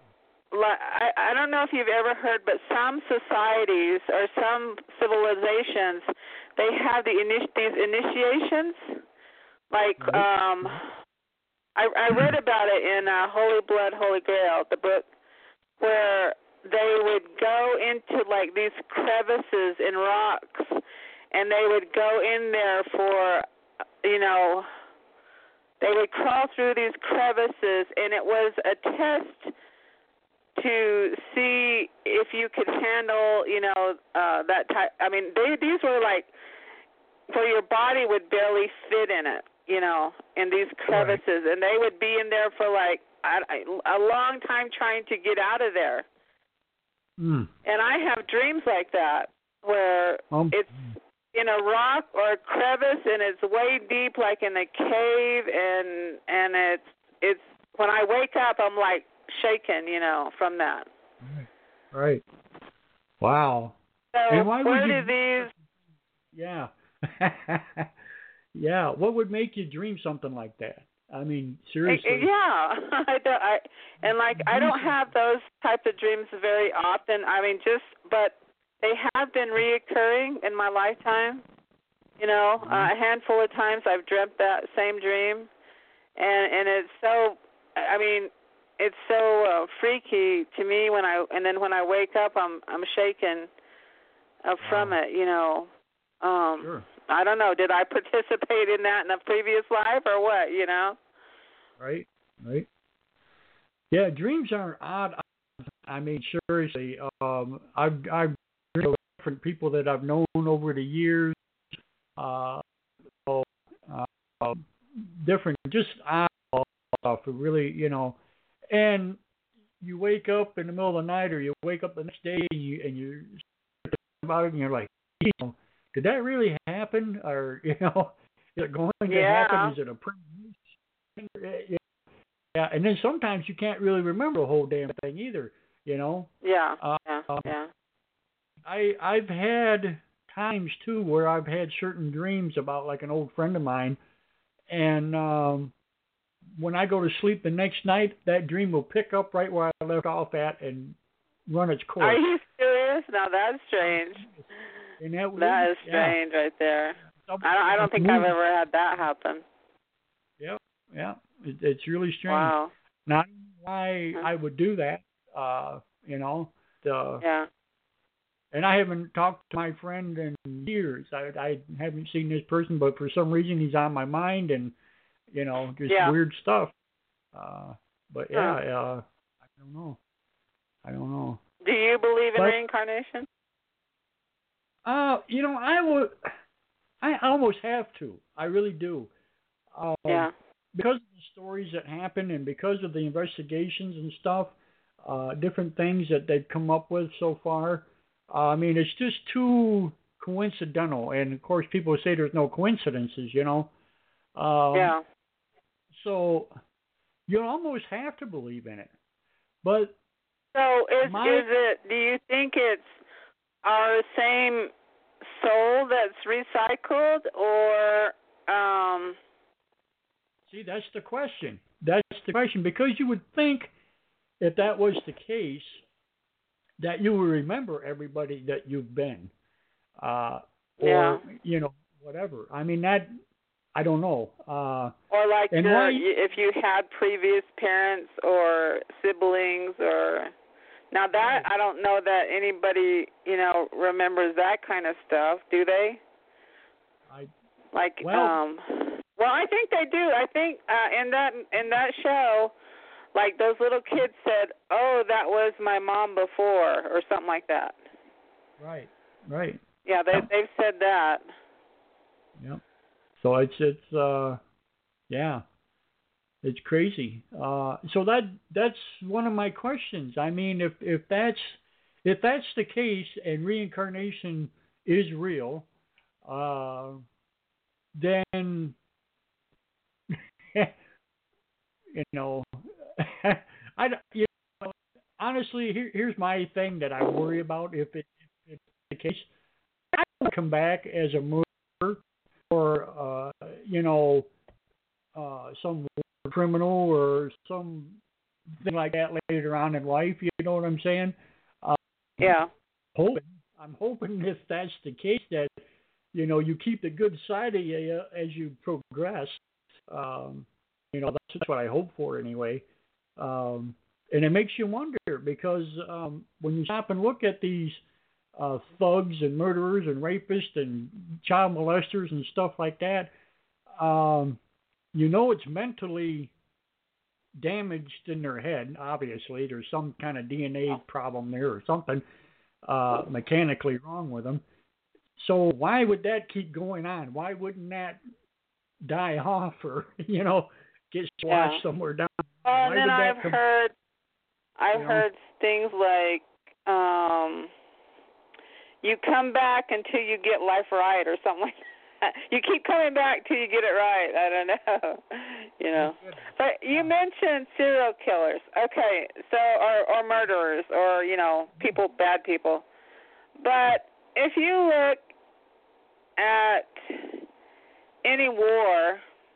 I, I don't know if you've ever heard, but some societies or some civilizations, they have the initi- these initiations. Like, um, I, I read about it in uh, Holy Blood, Holy Grail, the book, where they would go into, like, these crevices in rocks, and they would go in there for, you know, they would crawl through these crevices, and it was a test to see if you could handle, you know, uh, that type. I mean, they, these were like, where your body would barely fit in it, you know, in these crevices. Right. And they would be in there for like a, a long time trying to get out of there. Mm. And I have dreams like that where um. it's in a rock or a crevice and it's way deep, like in a cave, and and it's it's when I wake up, I'm like shaken, you know, from that. Right. Right. Wow. So and why where would do you... these? Yeah. Yeah. What would make you dream something like that? I mean, seriously. Yeah. I don't, I and like I don't have those types of dreams very often. I mean, just but they have been reoccurring in my lifetime. You know, mm-hmm. uh, a handful of times I've dreamt that same dream, and and it's so. I mean, it's so uh, freaky to me when I and then when I wake up, I'm I'm shaken uh, from wow. it. You know. Um, sure. I don't know. Did I participate in that in a previous life or what? You know. Right. Right. Yeah, dreams aren't odd. I mean, seriously, um, I've I've different people that I've known over the years, uh, so, uh, different, just odd stuff. Really, you know, and you wake up in the middle of the night, or you wake up the next day, and you and you're about it, and you're like, you know, did that really happen, or you know, is it going to yeah. happen? Is it a premonition? Yeah, and then sometimes you can't really remember the whole damn thing either. You know. Yeah. Uh, yeah. Yeah. I I've had times too where I've had certain dreams about like an old friend of mine, and um, when I go to sleep the next night, that dream will pick up right where I left off at and run its course. Are you serious? Now that's strange. And that, that is yeah. strange right there. I don't, I don't think I've ever had that happen. Yeah, yeah, it, it's really strange. Wow. Not why I would do that, uh, you know. The, yeah. And I haven't talked to my friend in years. I, I haven't seen this person, but for some reason he's on my mind, and you know, just yeah. weird stuff. Uh, but yeah, uh, I don't know. I don't know. Do you believe in but, reincarnation? Uh, you know, I would. I almost have to. I really do. Um, yeah. Because of the stories that happen, and because of the investigations and stuff, uh, different things that they've come up with so far. Uh, I mean, it's just too coincidental. And, of course, people say there's no coincidences, you know. Um, yeah. So you almost have to believe in it. But So is, my, is it, do you think it's our same soul that's recycled, or... Um, see, that's the question. That's the question. Because you would think if that was the case, that you would remember everybody that you've been, uh, or yeah. you know, whatever. I mean, that I don't know. Uh, or like and your, why, if you had previous parents or siblings, or now that I don't know that anybody you know remembers that kind of stuff. Do they? I like well, um. Well, I think they do. I think uh, in that in that show. like those little kids said, "Oh, that was my mom before," or something like that. Right. Right. Yeah, they Yep. they've said that. Yep. So it's it's uh yeah, it's crazy. Uh, so that that's one of my questions. I mean, if if that's if that's the case and reincarnation is real, uh, then you know, I don't- you know, honestly, here, here's my thing that I worry about if it if it's the case. I would come back as a murderer or uh, you know uh, some criminal or something like that later on in life. You know what I'm saying? Uh, Yeah. hoping I'm hoping if that's the case that you know you keep the good side of you uh, as you progress. Um, you know that's what I hope for anyway. Um, and it makes you wonder because um, when you stop and look at these uh, thugs and murderers and rapists and child molesters and stuff like that, um, you know it's mentally damaged in their head. Obviously, there's some kind of D N A problem there or something uh, mechanically wrong with them. So why would that keep going on? Why wouldn't that die off or you know get squashed Yeah. somewhere down? Oh, Why and then would I've that come, heard, I've you know? heard things like, um, you come back until you get life right, or something like that. You keep coming back till you get it right. I don't know, you know. But you mentioned serial killers, okay? So, or or murderers, or you know, people, bad people. But if you look at any war,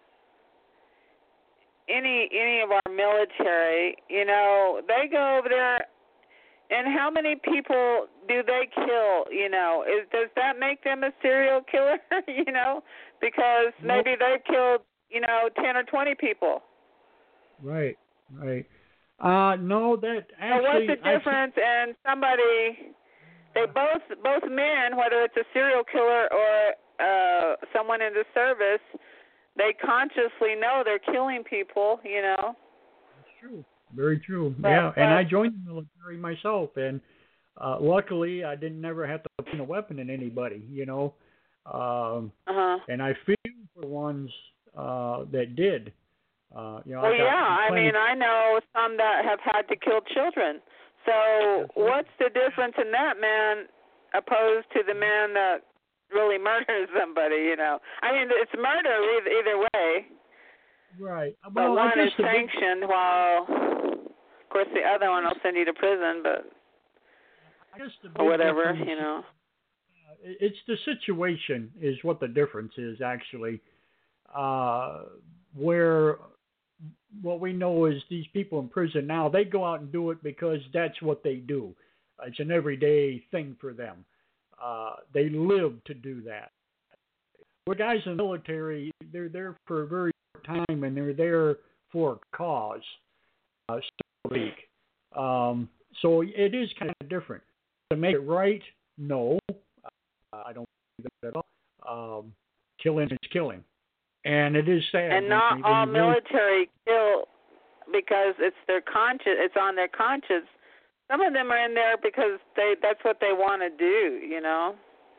any any of our military, you know, they go over there, and how many people do they kill? You know, is does that make them a serial killer? You know, because maybe they've killed, you know, ten or twenty people. Right, right. Uh, no, that actually. So what's the difference? And somebody, they both both men, whether it's a serial killer or uh, someone in the service, they consciously know they're killing people, you know. That's true. Very true. But, yeah, but, and I joined the military myself, and uh, luckily I didn't never have to point a weapon at anybody, you know. Um, uh-huh. And I feel for the ones uh, that did. Uh, you know, Well, I got yeah, I plenty- mean, I know some that have had to kill children. So what's the difference in that man opposed to the man that really murders somebody, you know? I mean, it's murder either, either way. Right. But Well, one I guess is the big- sanctioned while, of course, the other one will send you to prison, but I guess the big or whatever, difference- you know. It's the situation is what the difference is actually. Uh, where what we know is these people in prison now, they go out and do it because that's what they do. It's an everyday thing for them. Uh, they live to do that. Where guys in the military, they're there for a very short time and they're there for a cause, uh, so to speak. Um, so it is kind of different. To make it right, no. I don't believe that at all. Um, killing is killing, and it is sad. And not when, all when really... military kill because it's their conscience. It's on their conscience. Some of them are in there because they that's what they want to do, you know,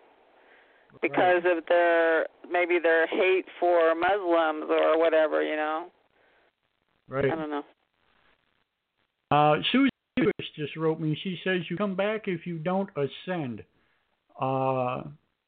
because right. of their maybe their hate for Muslims or whatever, you know. Right. I don't know. Uh, Susie just wrote me. She says you come back if you don't ascend. Uh,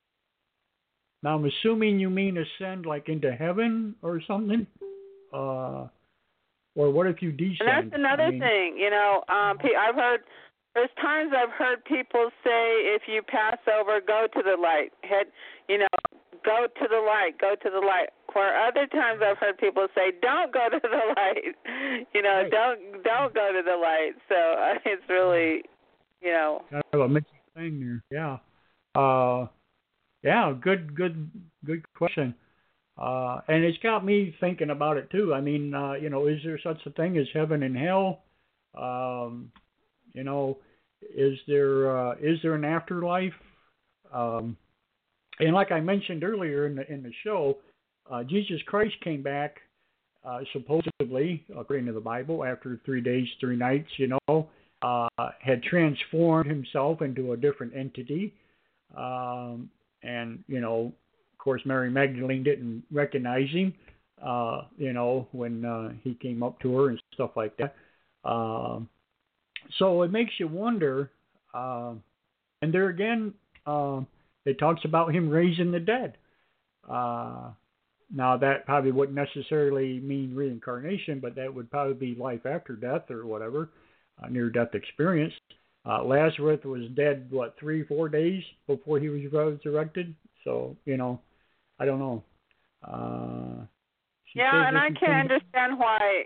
now I'm assuming you mean ascend like into heaven or something. Uh, or what if you descend? And that's another I mean, thing, you know. Um, I've heard there's times I've heard people say if you pass over, go to the light. Head, you know, go to the light, go to the light. Where other times I've heard people say, don't go to the light. You know, right. don't don't go to the light. So uh, it's really, you know, kind of a mixed thing there. Yeah. Uh, yeah, good, good, good question. Uh, and it's got me thinking about it too. I mean, uh, you know, is there such a thing as heaven and hell? Um, you know, is there uh, is there an afterlife? Um, and like I mentioned earlier in the in the show, uh, Jesus Christ came back uh, supposedly, according to the Bible, after three days, three nights, you know, uh, had transformed himself into a different entity. Um, and, you know, of course, Mary Magdalene didn't recognize him, uh, you know, when uh, he came up to her and stuff like that. Um, so it makes you wonder, uh, and there again, uh, it talks about him raising the dead. Uh, now, that probably wouldn't necessarily mean reincarnation, but that would probably be life after death or whatever, uh, near-death experience. Uh, Lazarus was dead, what, three, four days before he was resurrected? So, you know, I don't know. Uh, yeah, and I can't understand why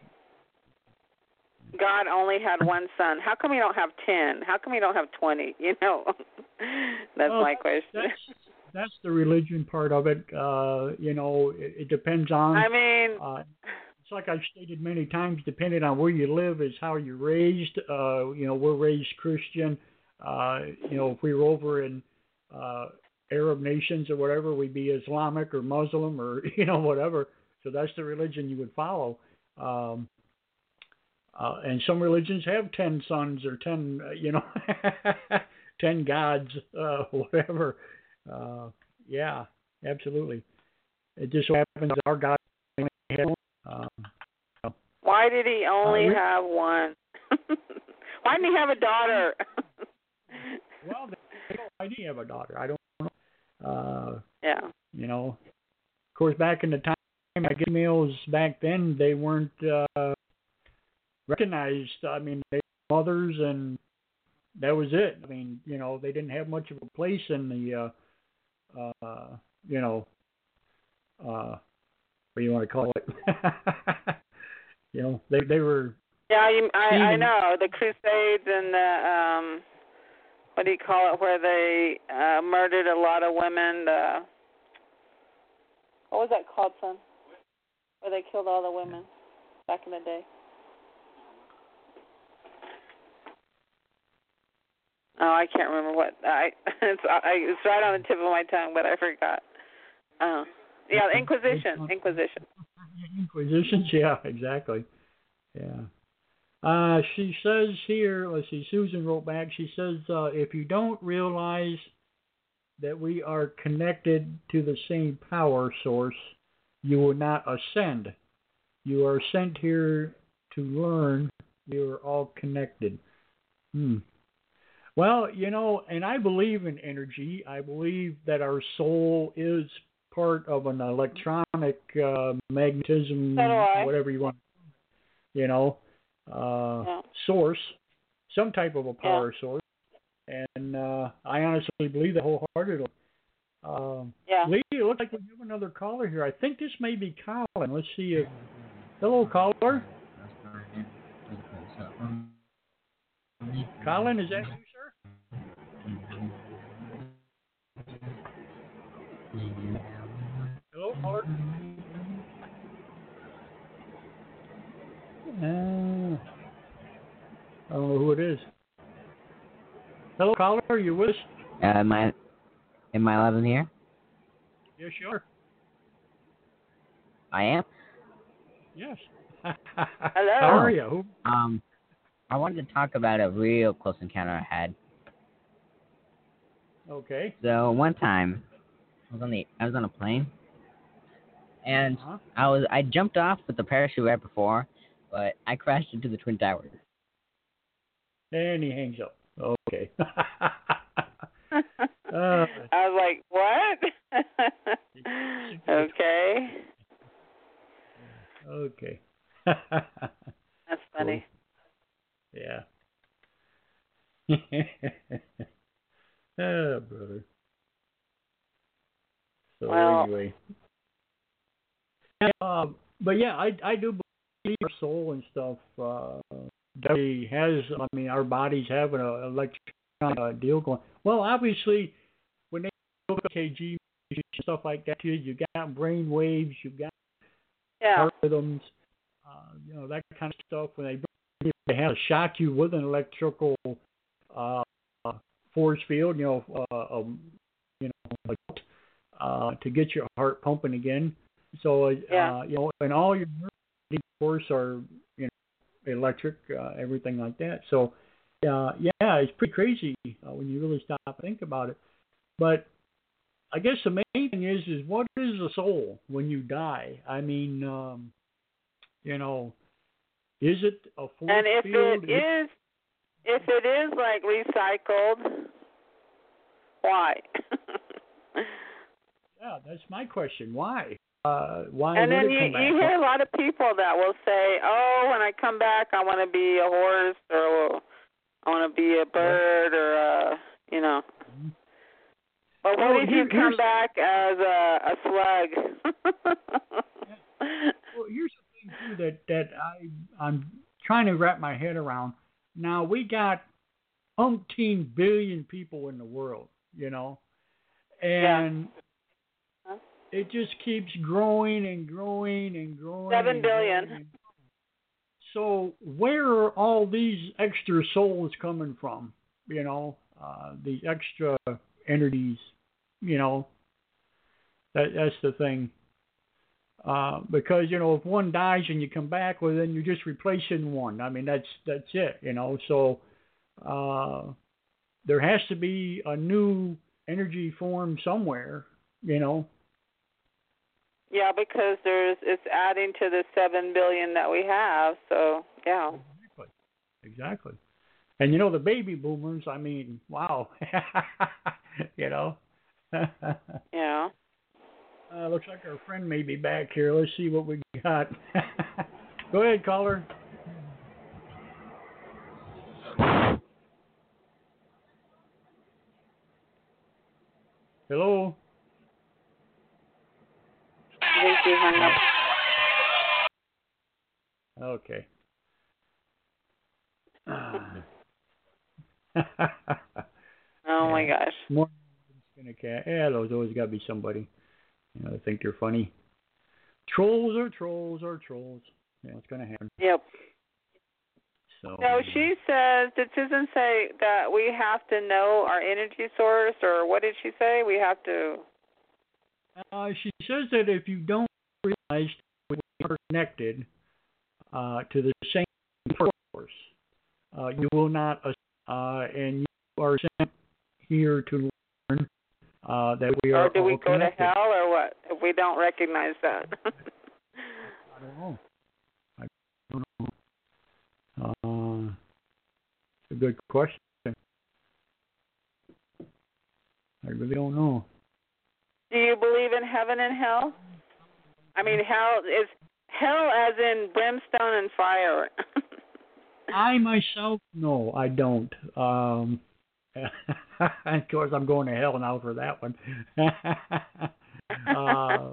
God only had one son. How come you don't have ten? How come you don't have twenty? You know, that's well, my question. That's, that's the religion part of it. Uh, you know, it, it depends on. I mean, uh, it's like I've stated many times. Depending on where you live, is how you're raised. Uh, you know, we're raised Christian. Uh, you know, if we were over in uh, Arab nations or whatever, we'd be Islamic or Muslim or you know whatever. So that's the religion you would follow. Um, Uh, and some religions have ten sons or ten, uh, you know, ten gods, uh, whatever. Uh, yeah, absolutely. It just so happens that our God only had one. Um, so. Why did he only uh, have one? Why didn't he have a daughter? well, I did have a daughter. I don't know. Uh, yeah. You know, of course, back in the time, I get emails back then, they weren't uh, recognized. I mean, they were mothers, and that was it. I mean, you know, they didn't have much of a place in the, uh, uh, you know, uh, what do you want to call it? you know, they they were. Yeah, you, I I know the Crusades and the um, what do you call it, where they uh, murdered a lot of women. The, what was that called, son? Where they killed all the women back in the day. Oh, I can't remember what. I it's, I it's right on the tip of my tongue, but I forgot. Oh, yeah, the Inquisition. Inquisition. Inquisitions, yeah, exactly. Yeah. Uh, she says here, let's see, Susan wrote back, she says, uh, if you don't realize that we are connected to the same power source, you will not ascend. You are sent here to learn. We are all connected. Hmm. Well, you know, and I believe in energy. I believe that our soul is part of an electronic uh, magnetism, so whatever you want, you know, uh, yeah. source, some type of a power yeah. source. And uh, I honestly believe that wholeheartedly. Um, yeah. Lee, it looks like we have another caller here. I think this may be Colin. Let's see if. Hello, caller. Colin, is that you, sir? Hello, caller. Uh, I don't know who it is. Hello, caller. Are you with us? Uh, am I, am I live in here? Yes, you are. I am? Yes. Hello. How are you? Who? Um, I wanted to talk about a real close encounter I had. Okay. So one time, I was on the I was on a plane, and uh-huh. I was I jumped off with the parachute right before, but I crashed into the Twin Towers. And he hangs up. Okay. uh, I was like, what? okay. Okay. That's funny. Cool. Yeah. Oh, brother. So well, anyway. Uh, but yeah, I I do believe our soul and stuff uh, definitely has. I mean, our bodies have an uh, electronic uh, deal going. Well, obviously, when they look at E K G stuff like that, you you got brain waves, you got yeah. heart rhythms, uh, you know, that kind of stuff. When they they have to shock you with an electrical uh, force field, you know, uh, um, you know, uh, to get your heart pumping again. So, uh, yeah. you know, and all your nerves course, are you know electric, uh, everything like that. So, uh, yeah, it's pretty crazy uh, when you really stop and think about it. But I guess the main thing is, is what is the soul when you die? I mean, um, you know, is it a force And if field? it is, if it is like recycled, why? Yeah, that's my question. Why? Uh, why And would then it you, come back? you hear a lot of people that will say, oh, when I come back, I want to be a horse, or I want to be a bird, or, a, you know. Mm-hmm. But what well, if here, you come back as a, a slug? yeah. Well, here's the thing, too, that, that I, I'm trying to wrap my head around. Now, we got umpteen billion people in the world, you know, and yeah. it just keeps growing and growing and growing. Seven and billion. growing. So where are all these extra souls coming from? You know, uh, the extra entities. You know, that that's the thing. Uh, because you know, if one dies and you come back, well, then you're just replacing one. I mean, that's that's it. You know, so uh, there has to be a new energy form somewhere. You know. Yeah, because there's it's adding to the seven billion that we have. So yeah. Exactly. Exactly. And you know the baby boomers. I mean, wow. you know. Yeah. Uh, looks like our friend may be back here. Let's see what we got. Go ahead, caller. Hello. I think you hung up. Okay. Oh my gosh. More in a cat. Yeah, there's always got to be somebody. You know, I think they're funny. Trolls are trolls are trolls. Yeah, it's gonna happen. Yep. So. No, she says, did Susan say that we have to know our energy source, or what did she say? We have to. Uh, she says that if you don't realize we are connected uh, to the same source, uh, you will not, uh, and you are sent here to learn uh, that we are Or do all we go connected. to hell, or what, if we don't recognize that? I don't know. I don't know. Uh, it's a good question. I really don't know. Do you believe in heaven and hell? I mean, hell is hell as in brimstone and fire. I myself, no, I don't. Um, of course, I'm going to hell now for that one. uh,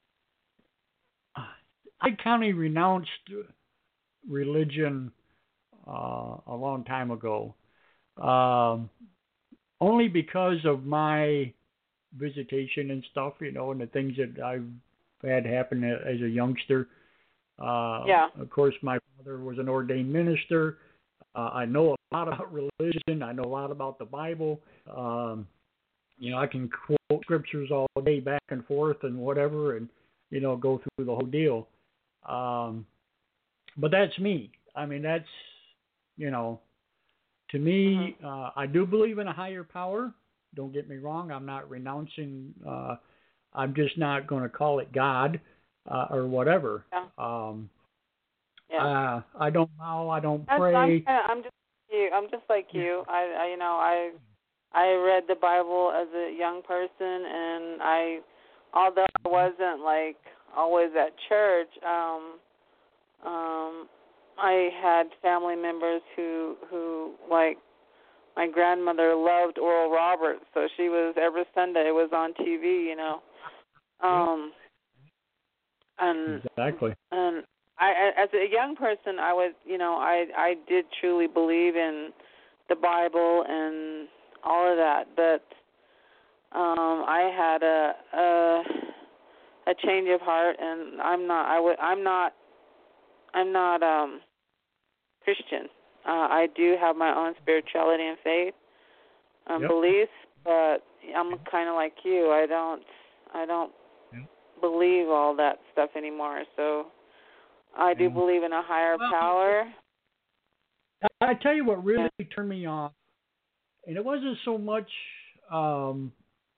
I kind of renounced religion uh, a long time ago, um, only because of my visitation and stuff, you know, and the things that I've had happen as a youngster. Uh, yeah. Of course, my father was an ordained minister. Uh, I know a lot about religion. I know a lot about the Bible. Um, you know, I can quote scriptures all day back and forth and whatever, and you know, go through the whole deal. Um, but that's me. I mean, that's you know, to me, Mm-hmm. uh, I do believe in a higher power. Don't get me wrong. I'm not renouncing. Uh, I'm just not going to call it God uh, or whatever. Yeah. Um, yeah. Uh, I don't bow. I don't That's, pray. I'm, kinda, I'm just like you. I'm just like you. I, I, you know, I, I read the Bible as a young person, and I, although I wasn't like always at church, um, um, I had family members who, who like. My grandmother loved Oral Roberts, so she was every Sunday it was on T V, you know. Um, and exactly. and I, as a young person, I was, you know, I I did truly believe in the Bible and all of that, but um, I had a, a a change of heart, and I'm not I would I'm not I'm not um Christian. Uh, I do have my own spirituality and faith and yep. beliefs, but I'm kind of like you. I don't, I don't yep. believe all that stuff anymore. So, I do Yeah. believe in a higher Well, power. I, I tell you what really turned me off, and it wasn't so much um,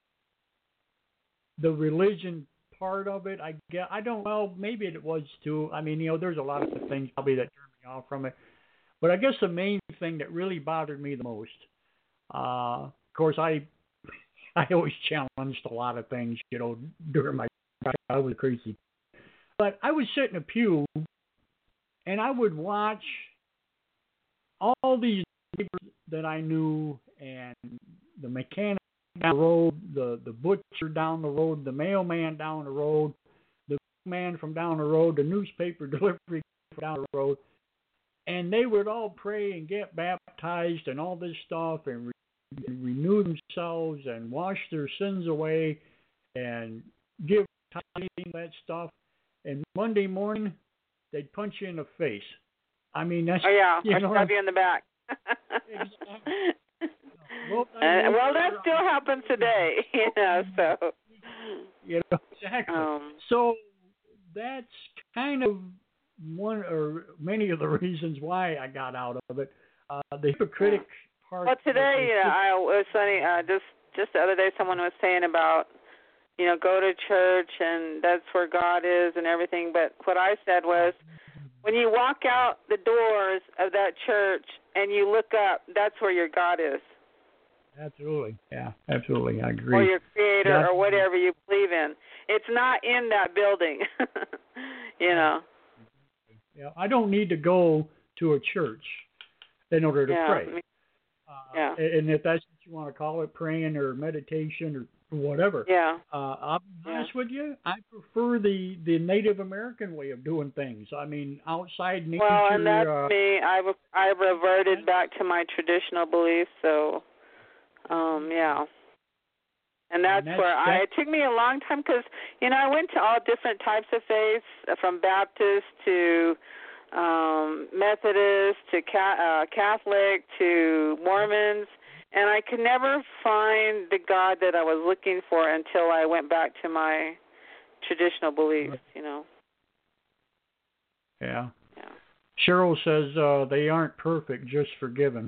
the religion part of it. I get, I don't. Well, maybe it was too. I mean, you know, there's a lot of things probably that turned me off from it, but I guess the main thing that really bothered me the most. Uh, of course, I I always challenged a lot of things, you know, during my I was crazy, but I would sit in a pew and I would watch all these neighbors that I knew, and the mechanic down the road, the the butcher down the road, the mailman down the road, the man from down the road, the newspaper delivery from down the road, and they would all pray and get baptized and all this stuff and, re- and renew themselves and wash their sins away and give tithing, that stuff. And Monday morning, they'd punch you in the face. I mean, that's Oh yeah, you or know, stab you in the back. Exactly. Well, Uh, well, that still happens today, you know. So, you know, exactly. um, So that's kind of one or many of the reasons why I got out of it. Uh, the hypocritic yeah. part. Well, today, is you know, I it was funny. Uh, just just the other day, someone was saying about, you know, go to church and that's where God is and everything. But what I said was, when you walk out the doors of that church and you look up, that's where your God is. Absolutely. Yeah, absolutely. I agree. Or your creator That's, or whatever you believe in. It's not in that building, you know. Yeah, I don't need to go to a church in order to yeah. pray. Uh, yeah. And if that's what you want to call it, praying or meditation or whatever. Yeah. Uh, I'll be yeah. honest with you, I prefer the, the Native American way of doing things. I mean, outside nature. Well, and that's uh, me. I, I reverted back to my traditional beliefs, so, um, yeah. And that's, and that's where I, that, it took me a long time because, you know, I went to all different types of faiths, from Baptist to um, Methodist to ca- uh, Catholic to Mormons, and I could never find the God that I was looking for until I went back to my traditional beliefs, you know. Yeah. Yeah. Cheryl says uh, they aren't perfect, just forgiven.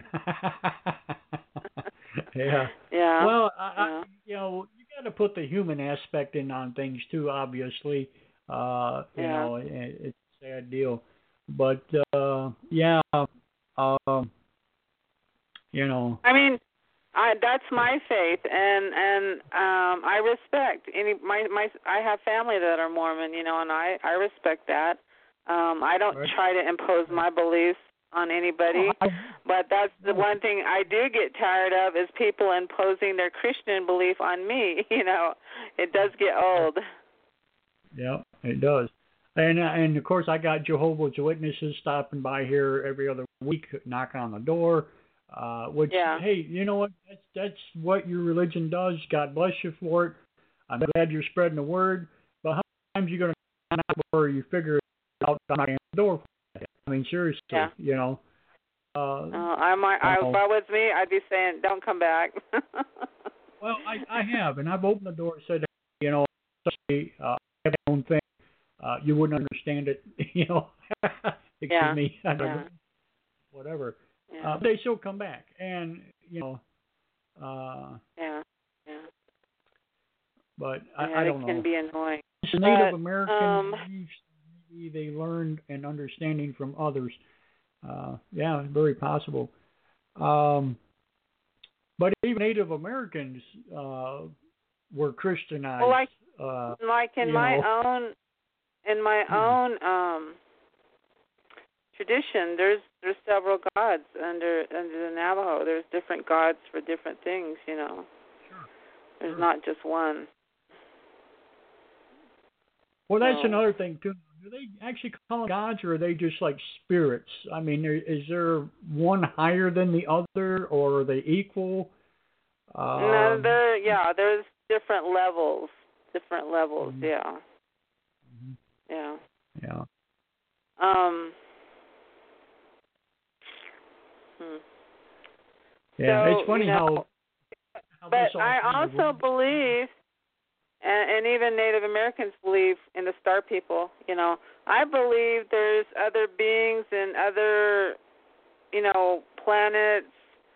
yeah. Yeah. Well, I, yeah. I, you know, you got to put the human aspect in on things too. Obviously, uh, you yeah. know, it, it's a sad deal, but uh, yeah, um, you know. I mean, I that's my faith, and and um, I respect any my my. I have family that are Mormon, you know, and I I respect that. Um, I don't Right. try to impose my beliefs on anybody, Oh, I, but that's the one thing I do get tired of is people imposing their Christian belief on me. You know, it does get old. Yeah, it does. And and of course, I got Jehovah's Witnesses stopping by here every other week, knocking on the door. Uh, which, Yeah. hey, you know what? That's that's what your religion does. God bless you for it. I'm glad you're spreading the word. But how many times are you going to knock on the door? You figure it out knocking on the door. I mean, seriously, Yeah. you know. Uh, Uh, I might. I, if that was me, I'd be saying, "Don't come back." well, I I have, and I've opened the door and said, hey, you know, sorry, uh, I have my own thing. Uh, you wouldn't understand it, you know. Excuse yeah. me. I don't yeah. know. Whatever. Yeah. Uh, they still come back, and you know. Uh, yeah. Yeah. but I, yeah, I don't it know. can be annoying. It's a Native But, American um, beliefs maybe they learned and understanding from others. Uh, yeah, very possible. Um, but even Native Americans uh, were Christianized. Well, like, uh, like in you my know. own, in my Hmm. own um, tradition, there's there's several gods under under the Navajo. There's different gods for different things, you know. Sure. There's Sure. not just one. Well, that's So, another thing too. Do they actually call them gods, or are they just like spirits? I mean, there- is there one higher than the other, or are they equal? Um, no, there. Yeah, there's different levels. Different levels. Mhm. Yeah. Mhm. Yeah. Yeah. Um. Hmm. Yeah. So, It's funny you know, how. how But this all I kind of also works. believe, and, and even Native Americans believe in the star people. You know, I believe there's other beings and other, you know, planets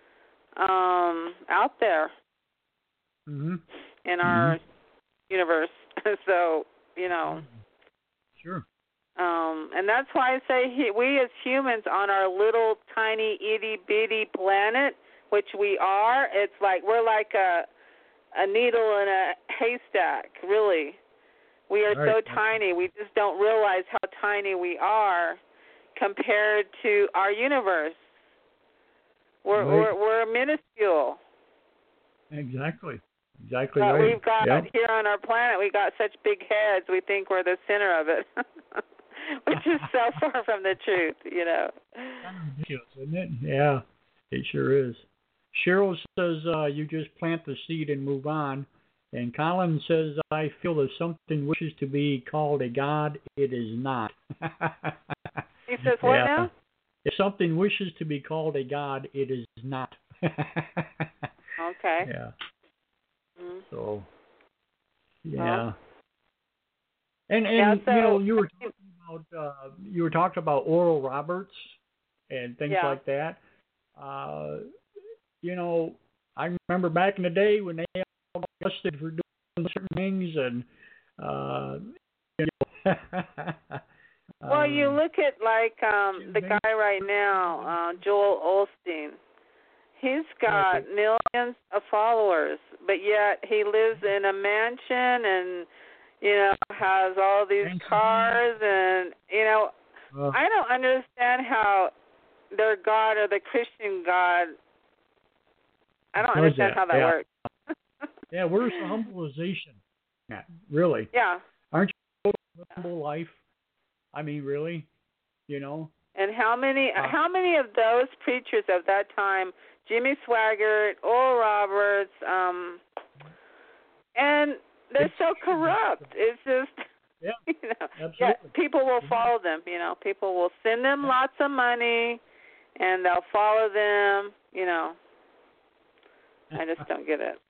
um, out there Mm-hmm. in our Mm-hmm. universe. So, you know. Sure. Um, and that's why I say he, we as humans on our little tiny itty bitty planet, which we are, it's like we're like a a needle in a haystack, really. We are Right. so tiny. We just don't realize how tiny we are compared to our universe. We're Right. we're, we're minuscule. Exactly. Exactly But right. we've got Yep. here on our planet, we got such big heads. We think we're the center of it, which is so far from the truth, you know. Kind of ridiculous, isn't it? Yeah, it sure is. Cheryl says uh, you just plant the seed and move on. And Colin says, I feel if something wishes to be called a god, it is not. He says, what yeah. now? If something wishes to be called a god, it is not. Okay. Yeah. Mm-hmm. So, yeah. Well, and and yeah, so, you know, you were talking about uh, you were talking about Oral Roberts and things yeah. like that. Uh, you know, I remember back in the day when they all got arrested for doing certain things, and uh, you know, well, um, you look at like um, the guy right now, uh, Joel Osteen. He's got right. millions of followers, but yet he lives in a mansion and, you know, has all these cars and, you know, uh, I don't understand how their God or the Christian God, I don't understand that? how that yeah. works. Yeah, where's the humbleization? Yeah, really? Yeah. Aren't you a humble life? I mean, really? You know? And how many Uh, how many of those preachers of that time, Jimmy Swaggart, Oral Roberts, um, and they're so corrupt. It's just, yeah, you know, absolutely. yeah, people will Yeah. follow them. You know, people will send them Yeah. lots of money, and they'll follow them. You know, I just don't get it.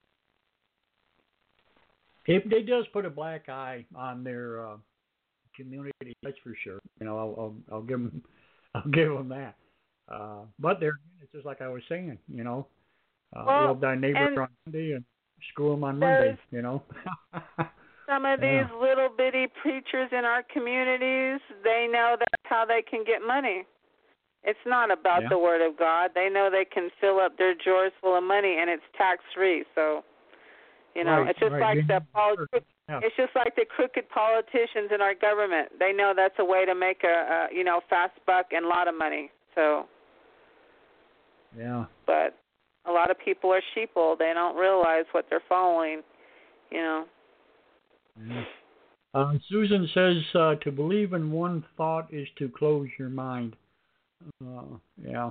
It, it does put a black eye on their uh, community, that's for sure. You know, I'll, I'll, I'll give them, I'll give them that. Uh, but there, it's just like I was saying. You know, uh, Well, love thy neighbor and on Monday and screw them on Monday. You know. some of Yeah. these little bitty preachers in our communities, they know that's how they can get money. It's not about Yeah. the Word of God. They know they can fill up their drawers full of money, and it's tax free. So, you know, Right, it's just right. like the poli- Yeah. it's just like the crooked politicians in our government. They know that's a way to make a, a you know fast buck and a lot of money. So, Yeah. but a lot of people are sheeple. They don't realize what they're following. You know. Yeah. Uh, Susan says uh, to believe in one thought is to close your mind. Uh, yeah.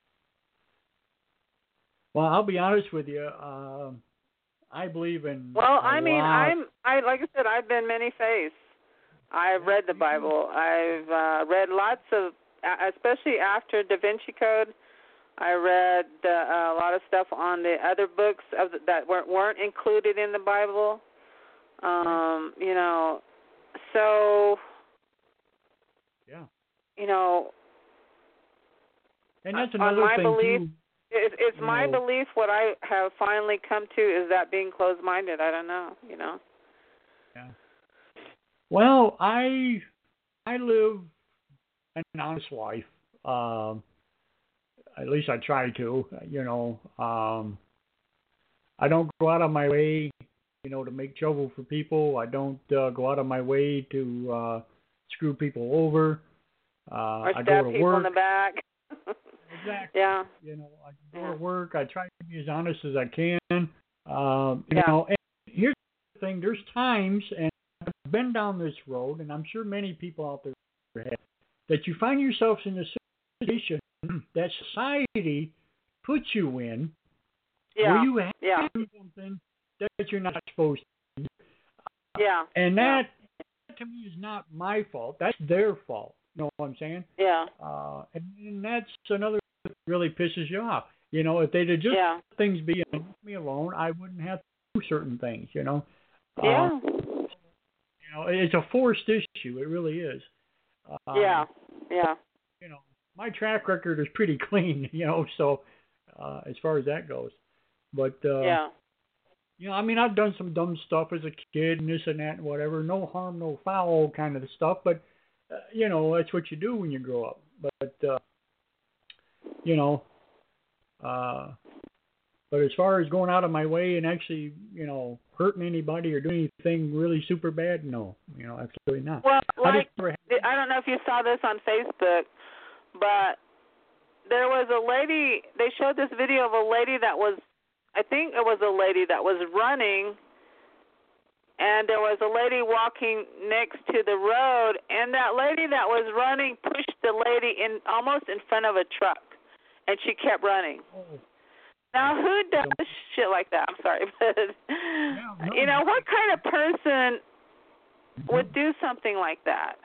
Well, I'll be honest with you. Uh, I believe in. Well, a I mean, lot. I'm I like I said, I've been many faiths. I've read the Bible. I've uh, read lots of, especially after Da Vinci Code. I read uh, a lot of stuff on the other books of the, that weren't weren't included in the Bible. Um, you know, so. Yeah. You know. And that's on another my thing belief, too. It's, it's my know, belief. What I have finally come to is that being closed-minded. I don't know. You know. Yeah. Well, I I live an honest life. Um, at least I try to. You know, um, I don't go out of my way, you know, to make trouble for people. I don't uh, go out of my way to uh, screw people over. Uh, Or I stab go to people work. in the back. Exactly. Yeah. You know, I go Yeah. to work. I try to be as honest as I can. Um, you Yeah. know, and here's the thing. There's times, and I've been down this road, and I'm sure many people out there have, that you find yourselves in a situation that society puts you in, Yeah. where you have Yeah. to do something that you're not supposed to. Yeah. And Yeah. that, that to me is not my fault. That's their fault. You know what I'm saying? Yeah. Uh, and, and that's another thing that really pisses you off. You know, if they'd have just Yeah. let things be and left me alone, I wouldn't have to do certain things, you know. Yeah. Uh, you know, it's a forced issue. It really is. Um, yeah. Yeah. You know, my track record is pretty clean. You know, so uh, as far as that goes, but uh, Yeah. you know, I mean, I've done some dumb stuff as a kid and this and that and whatever. No harm, no foul kind of stuff. But, uh, you know, that's what you do when you grow up. But, uh, you know, uh, but as far as going out of my way and actually, you know, hurting anybody or doing anything really super bad, no. You know, absolutely not. Well, I like, just never had- I don't know if you saw this on Facebook, but there was a lady, they showed this video of a lady that was, I think it was a lady that was running, and there was a lady walking next to the road, and that lady that was running pushed the lady in almost in front of a truck, and she kept running. Oh. Now, who does shit like that? I'm sorry, but Yeah, no, you know, no. what kind of person would do something like that?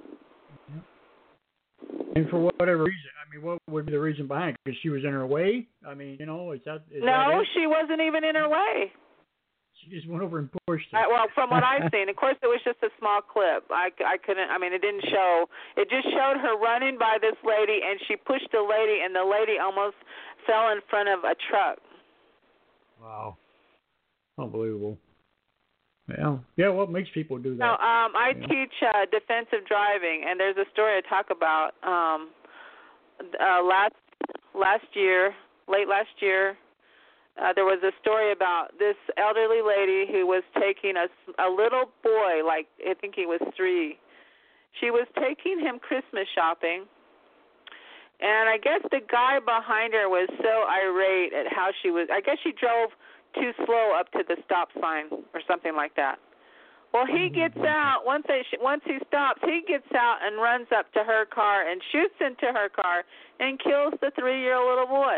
And for whatever reason, I mean, what would be the reason behind it? Because she was in her way? I mean, you know, is that is No, that it? she wasn't even in her way. She just went over and pushed it. I, well, from what I've seen, of course, it was just a small clip. I, I couldn't. I mean, it didn't show. It just showed her running by this lady, and she pushed the lady, and the lady almost fell in front of a truck. Wow, unbelievable. Yeah, yeah. What makes people do that? So, um, I yeah. teach uh, defensive driving, and there's a story I talk about. Um, uh, last last year, late last year. Uh, there was a story about this elderly lady who was taking a, a little boy, like I think he was three. She was taking him Christmas shopping, and I guess the guy behind her was so irate at how she was. I guess she drove too slow up to the stop sign or something like that. Well, he gets out once they once he stops. He gets out and runs up to her car and shoots into her car and kills the three-year-old little boy.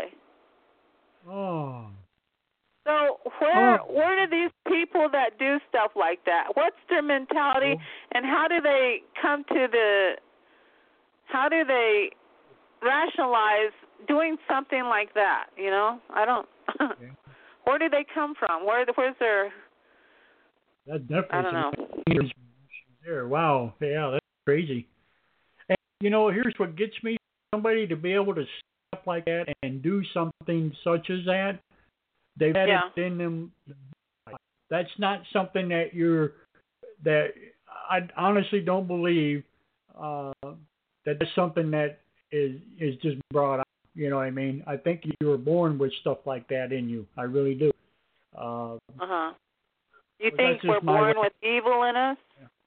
Oh. So where Oh. where do these people that do stuff like that? What's their mentality, Oh. and how do they come to the? How do they rationalize doing something like that? You know, I don't. Yeah. Where do they come from? Where where's their? That's definitely I don't know. some there. Wow. Yeah, that's crazy. And you know, here's what gets me: somebody to be able to step like that and do something such as that. They've had Yeah. it in them. That's not something that you're. That I honestly don't believe uh, that that's something that is is just brought out. You know what I mean? I think you were born with stuff like that in you. I really do. Uh Uh huh. You But think that's just we're my born way. with evil in us?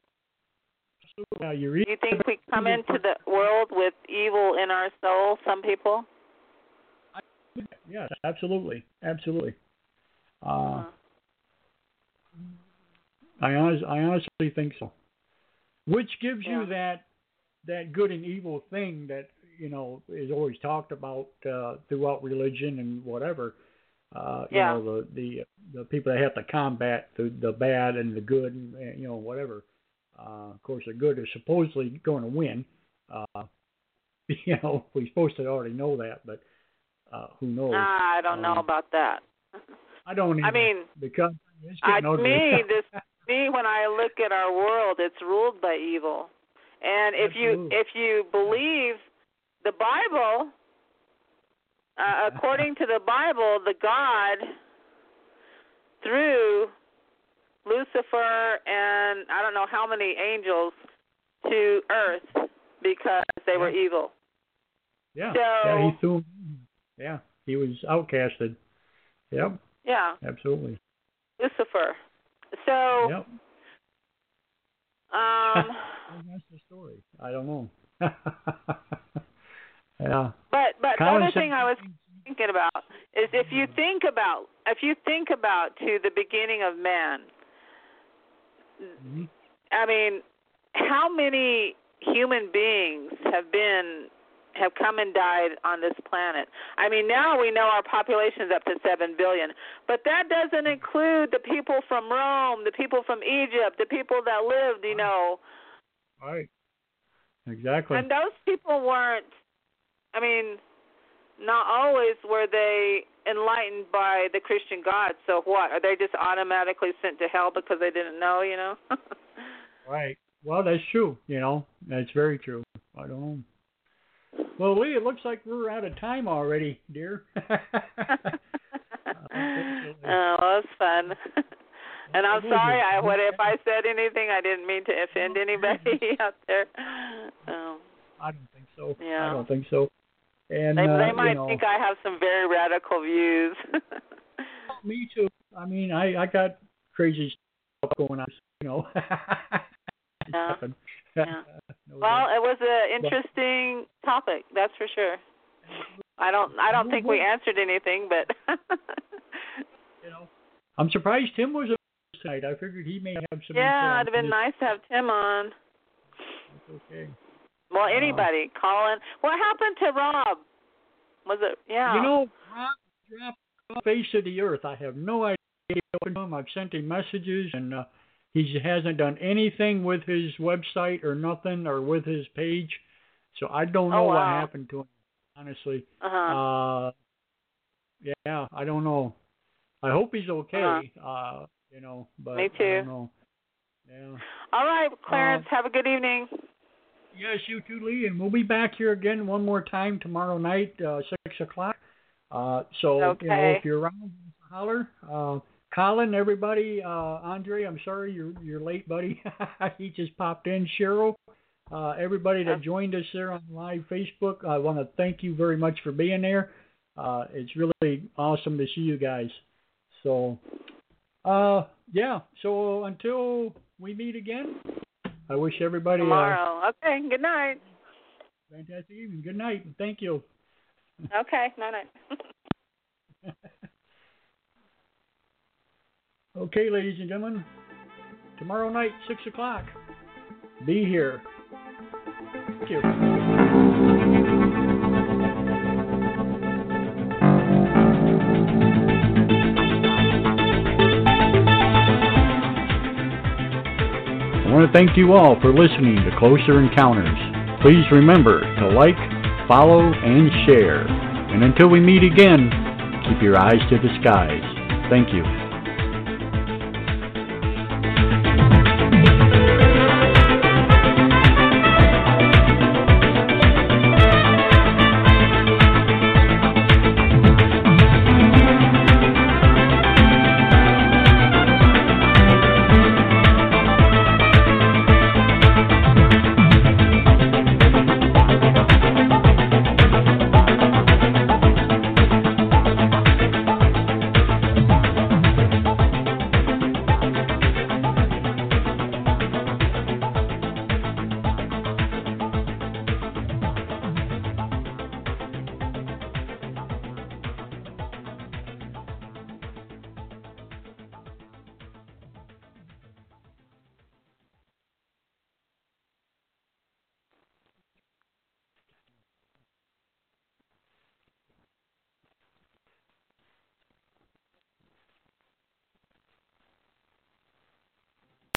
Now you read. You think we come into the world with evil in our soul? Some people. Yes, absolutely, absolutely. Uh, Uh-huh. I honest, I honestly think so. Which gives Yeah. you that that good and evil thing that you know is always talked about uh, throughout religion and whatever. Uh, you Yeah. know the, the the people that have to combat the the bad and the good and, and you know whatever. Uh, of course, the good is supposedly going to win. Uh, you know, we're supposed to already know that, but uh, who knows? Ah, I don't know Um, about that. I don't. I either, mean, because it's Uh, getting to ugly. me, this me when I look at our world, it's ruled by evil. And if you Absolutely. if you believe the Bible, uh, according to the Bible, the God threw Lucifer and I don't know how many angels to earth because they were Yeah. evil. yeah, So yeah, he threw. Yeah, he was outcasted. Yep, yeah, absolutely. Lucifer. So Yep. um. Well, that's the story. I don't know. yeah. But but the Common other thing sense- I was thinking about is if you think about if you think about to the beginning of man, Mhm. I mean, how many human beings have been have come and died on this planet? I mean, now we know our population is up to seven billion, but that doesn't include the people from Rome, the people from Egypt, the people that lived, you know. Right. Exactly. And those people weren't, I mean, not always were they enlightened by the Christian God. So what? Are they just automatically sent to hell because they didn't know, you know? Right. Well, that's true, you know. That's very true. I don't know. Well, Lee, it looks like we're out of time already, dear. Oh, well, it's fun. And I'm sorry I, what if I said anything. I didn't mean to offend anybody out there. Um, I don't think so. Yeah. I don't think so. And they, uh, they might you know, think I have some very radical views. Me too. I mean, I, I got crazy stuff going on, you know. Yeah. Yeah. No Well, doubt. it was an interesting topic, that's for sure. I don't I don't think we answered anything, but you know, I'm surprised Tim was tonight. I figured he may have some. Yeah, it'd have been nice to have Tim on. That's okay. Well, anybody, uh, Colin. What happened to Rob? Was it? Yeah. You know, Rob dropped off the face of the earth. I have no idea what to him. I've sent him messages, and uh, he hasn't done anything with his website or nothing, or with his page. So I don't know oh, wow. what happened to him, honestly. Uh-huh. Uh, yeah, I don't know. I hope he's okay. Uh-huh. Uh, you know, but Me too. I don't know. Yeah. All right, Clarence. Uh, have a good evening. Yes, you too, Lee, and we'll be back here again one more time tomorrow night, uh, six o'clock. Uh, so okay. you know, if you're around, holler. Uh, Colin, everybody, uh, Andre, I'm sorry you're you're late, buddy. He just popped in. Cheryl, uh, everybody that joined us there on live Facebook, I want to thank you very much for being there. Uh, it's really awesome to see you guys. So, uh, yeah. So until we meet again, I wish everybody tomorrow. Uh, okay. Good night. Fantastic evening. Good night. Thank you. Okay. Night night. Okay, ladies and gentlemen. Tomorrow night, six o'clock. Be here. Thank you. I want to thank you all for listening to Closer Encounters. Please remember to like, follow, and share. And until we meet again, keep your eyes to the skies. Thank you.